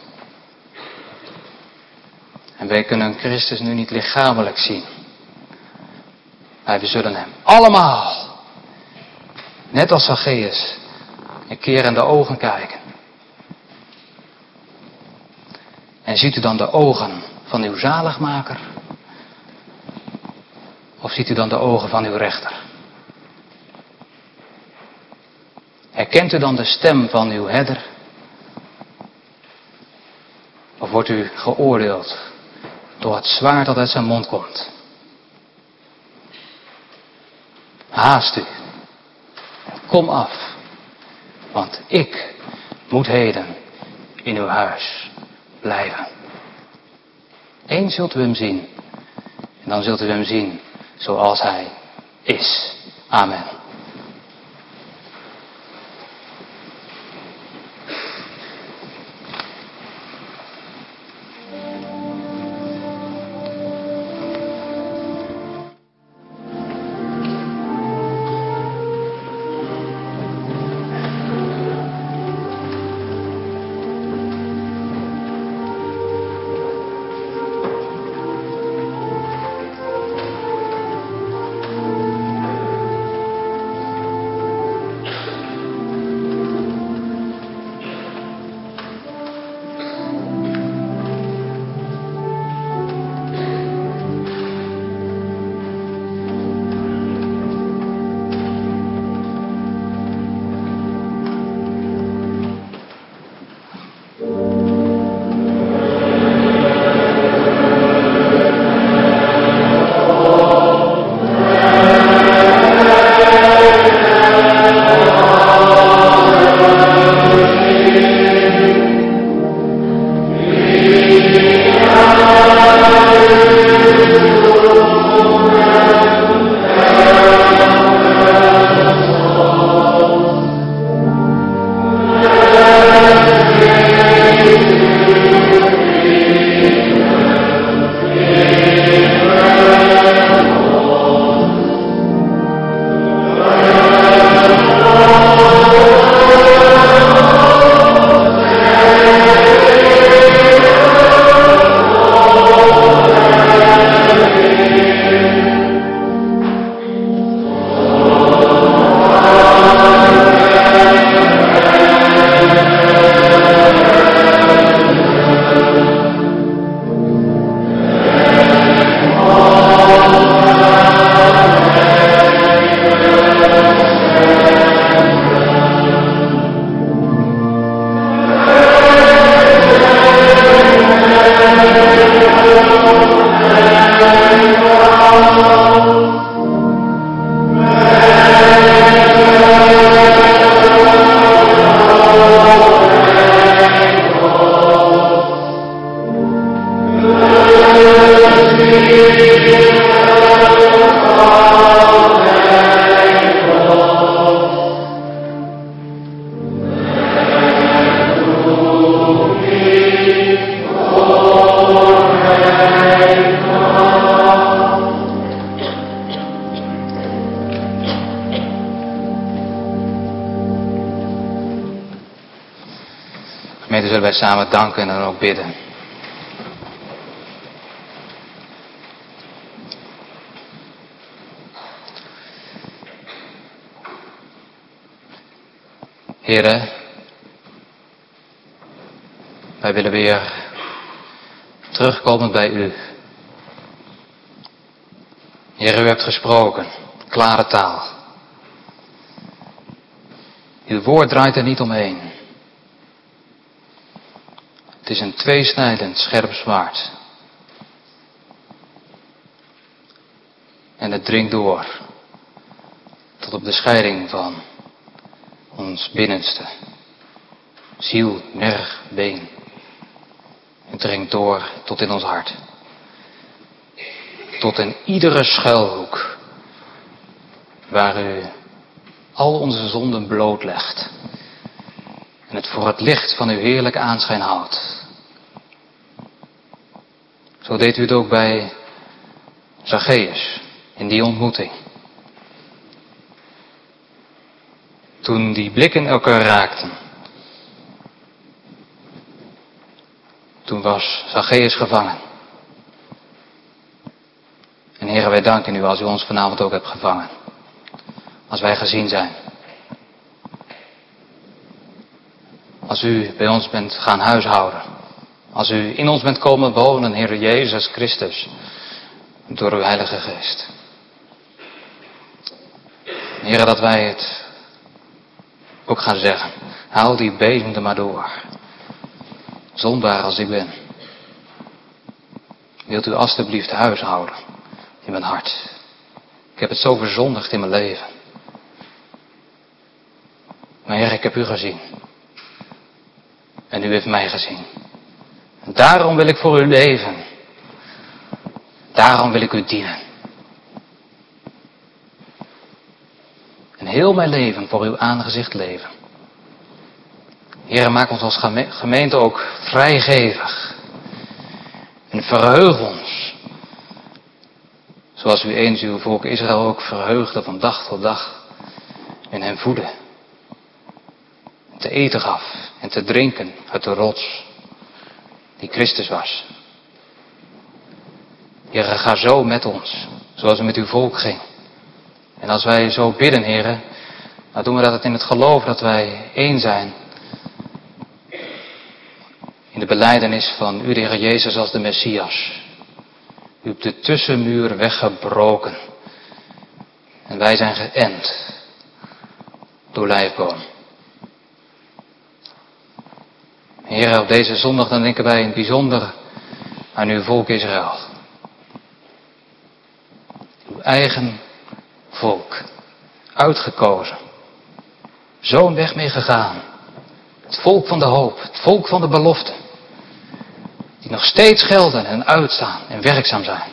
[SPEAKER 2] En wij kunnen Christus nu niet lichamelijk zien. Maar we zullen hem allemaal, net als Zacchaeus, een keer in de ogen kijken. En ziet u dan de ogen van uw zaligmaker? Of ziet u dan de ogen van uw rechter? Herkent u dan de stem van uw herder? Of wordt u geoordeeld door het zwaard dat uit zijn mond komt? Haast u. Kom af. Want ik moet heden in uw huis. blijven. Eens zult u hem zien. En dan zult u hem zien zoals hij is. Amen. Gemeente, zullen wij samen danken en dan ook bidden. Heren, wij willen weer terugkomen bij u. Heer, u hebt gesproken, klare taal. Uw woord draait er niet omheen. Het is een tweesnijdend scherp zwaard. En het dringt door tot op de scheiding van ons binnenste. Ziel, merg, been. Het dringt door tot in ons hart. Tot in iedere schuilhoek waar u al onze zonden blootlegt. En het voor het licht van uw heerlijke aanschijn houdt. Zo deed u het ook bij Zacchaeus in die ontmoeting. Toen die blikken elkaar raakten. Toen was Zacchaeus gevangen. En Heere, wij danken u als u ons vanavond ook hebt gevangen. Als wij gezien zijn. Als u bij ons bent gaan huishouden. Als u in ons bent komen wonen, Heere Jezus Christus. Door uw Heilige Geest. Heere, dat wij het ook gaan zeggen. Haal die bezem er maar door. Zondaar als ik ben. Wilt u alstublieft huishouden in mijn hart. Ik heb het zo verzondigd in mijn leven. Maar Heer, ik heb u gezien. En u heeft mij gezien. En daarom wil ik voor u leven. Daarom wil ik u dienen. En heel mijn leven voor uw aangezicht leven. Heer, maak ons als gemeente ook vrijgevig. En verheug ons. Zoals u eens uw volk Israël ook verheugde van dag tot dag. En hen voedde. En te eten gaf en te drinken uit de rots die Christus was. Heer, ga zo met ons, zoals u met uw volk ging. En als wij zo bidden, Heer, dan doen we dat in het geloof dat wij één zijn. In de belijdenis van u, de Heer Jezus, als de Messias. U hebt de tussenmuur weggebroken. En wij zijn geënt door lijfboom. Heer, op deze zondag dan denken wij in het bijzonder aan uw volk Israël. Uw eigen volk. Uitgekozen. Zo'n weg mee gegaan. Het volk van de hoop. Het volk van de belofte. Die nog steeds gelden en uitstaan en werkzaam zijn.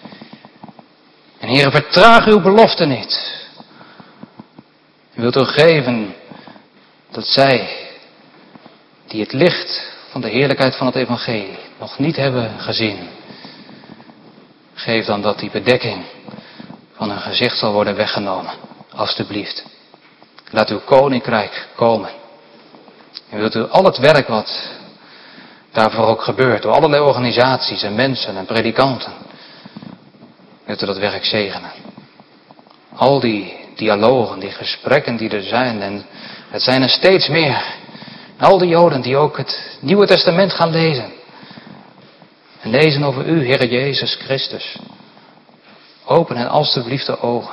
[SPEAKER 2] En Heer, vertraag uw belofte niet. U wilt u geven dat zij, die het licht van de heerlijkheid van het evangelie nog niet hebben gezien, geef dan dat die bedekking van hun gezicht zal worden weggenomen. Alsjeblieft. Laat uw koninkrijk komen. En wilt u al het werk wat daarvoor ook gebeurt, door allerlei organisaties en mensen en predikanten, wilt u dat werk zegenen. Al die dialogen, die gesprekken die er zijn, en het zijn er steeds meer. En al die Joden die ook het Nieuwe Testament gaan lezen. En lezen over u, Heere Jezus Christus. Open hen alstublieft de ogen.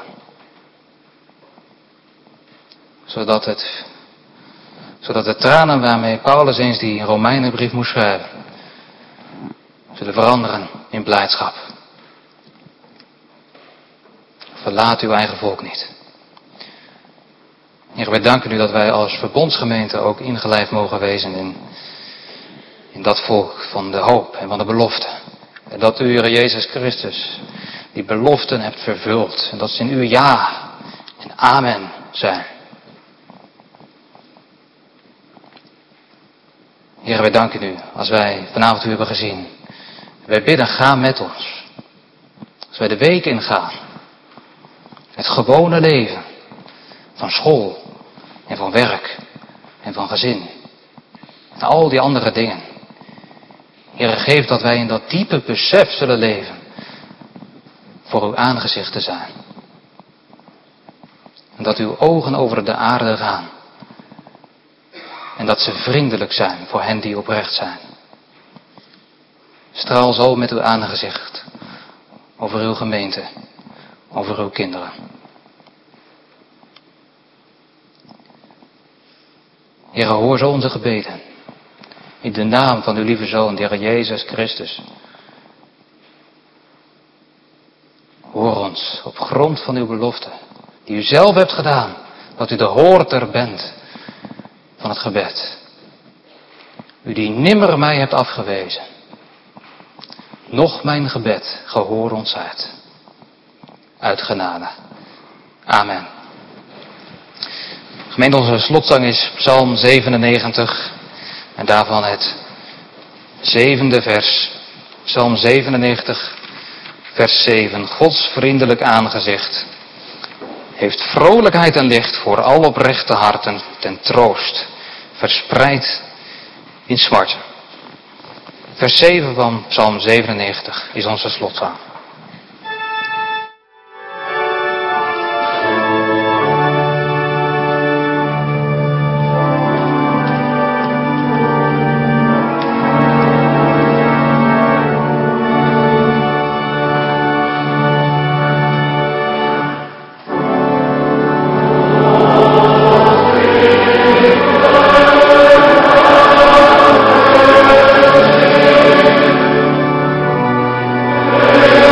[SPEAKER 2] Zodat het, zodat de tranen waarmee Paulus eens die Romeinenbrief moest schrijven, zullen veranderen in blijdschap. Verlaat uw eigen volk niet. Heer, wij danken u dat wij als verbondsgemeente ook ingelijfd mogen wezen in, in dat volk van de hoop en van de belofte. En dat u, Heer Jezus Christus, die beloften hebt vervuld. En dat ze in uw ja en amen zijn. Heer, wij danken u als wij vanavond u hebben gezien. Wij bidden, ga met ons. Als wij de week ingaan. Het gewone leven van school en van werk en van gezin. En al die andere dingen. Heer, geef dat wij in dat diepe besef zullen leven. Voor uw aangezicht te zijn. En dat uw ogen over de aarde gaan. En dat ze vriendelijk zijn voor hen die oprecht zijn. Straal zo met uw aangezicht over uw gemeente, over uw kinderen. Heer, hoor zo onze gebeden. In de naam van uw lieve Zoon, de Heer Jezus Christus. Hoor ons op grond van uw belofte, die u zelf hebt gedaan, dat u de hoorder bent van het gebed. U die nimmer mij hebt afgewezen. Nog mijn gebed gehoor ons uit. Uit genade. Amen. Gemeente, onze slotzang is Psalm zevenennegentig. En daarvan het zevende vers. Psalm zevenennegentig, vers zeven. Gods vriendelijk aangezicht heeft vrolijkheid en licht voor al oprechte harten ten troost, verspreid in smart. Vers zeven van Psalm zevenennegentig is onze slotzang.
[SPEAKER 3] Amen.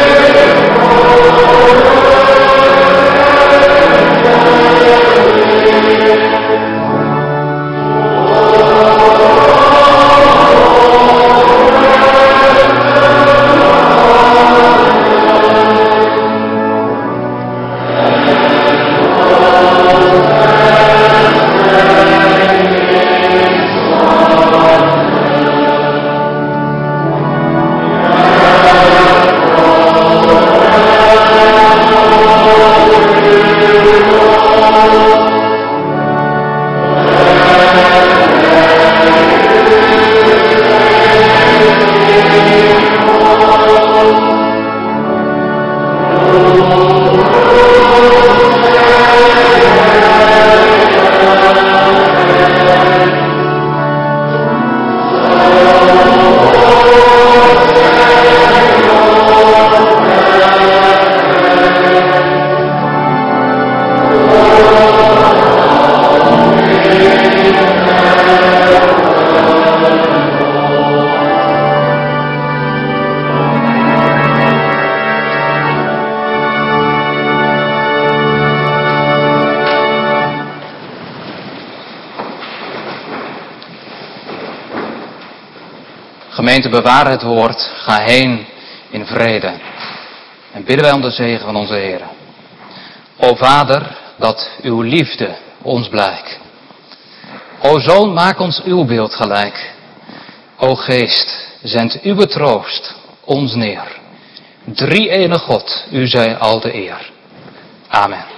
[SPEAKER 2] Gemeente, bewaar het woord. Ga heen in vrede. En bidden wij om de zegen van onze Heer. O Vader, dat uw liefde ons blijkt. O Zoon, maak ons uw beeld gelijk. O Geest, zend uw troost ons neer. Drie ene God, u zij al de eer. Amen.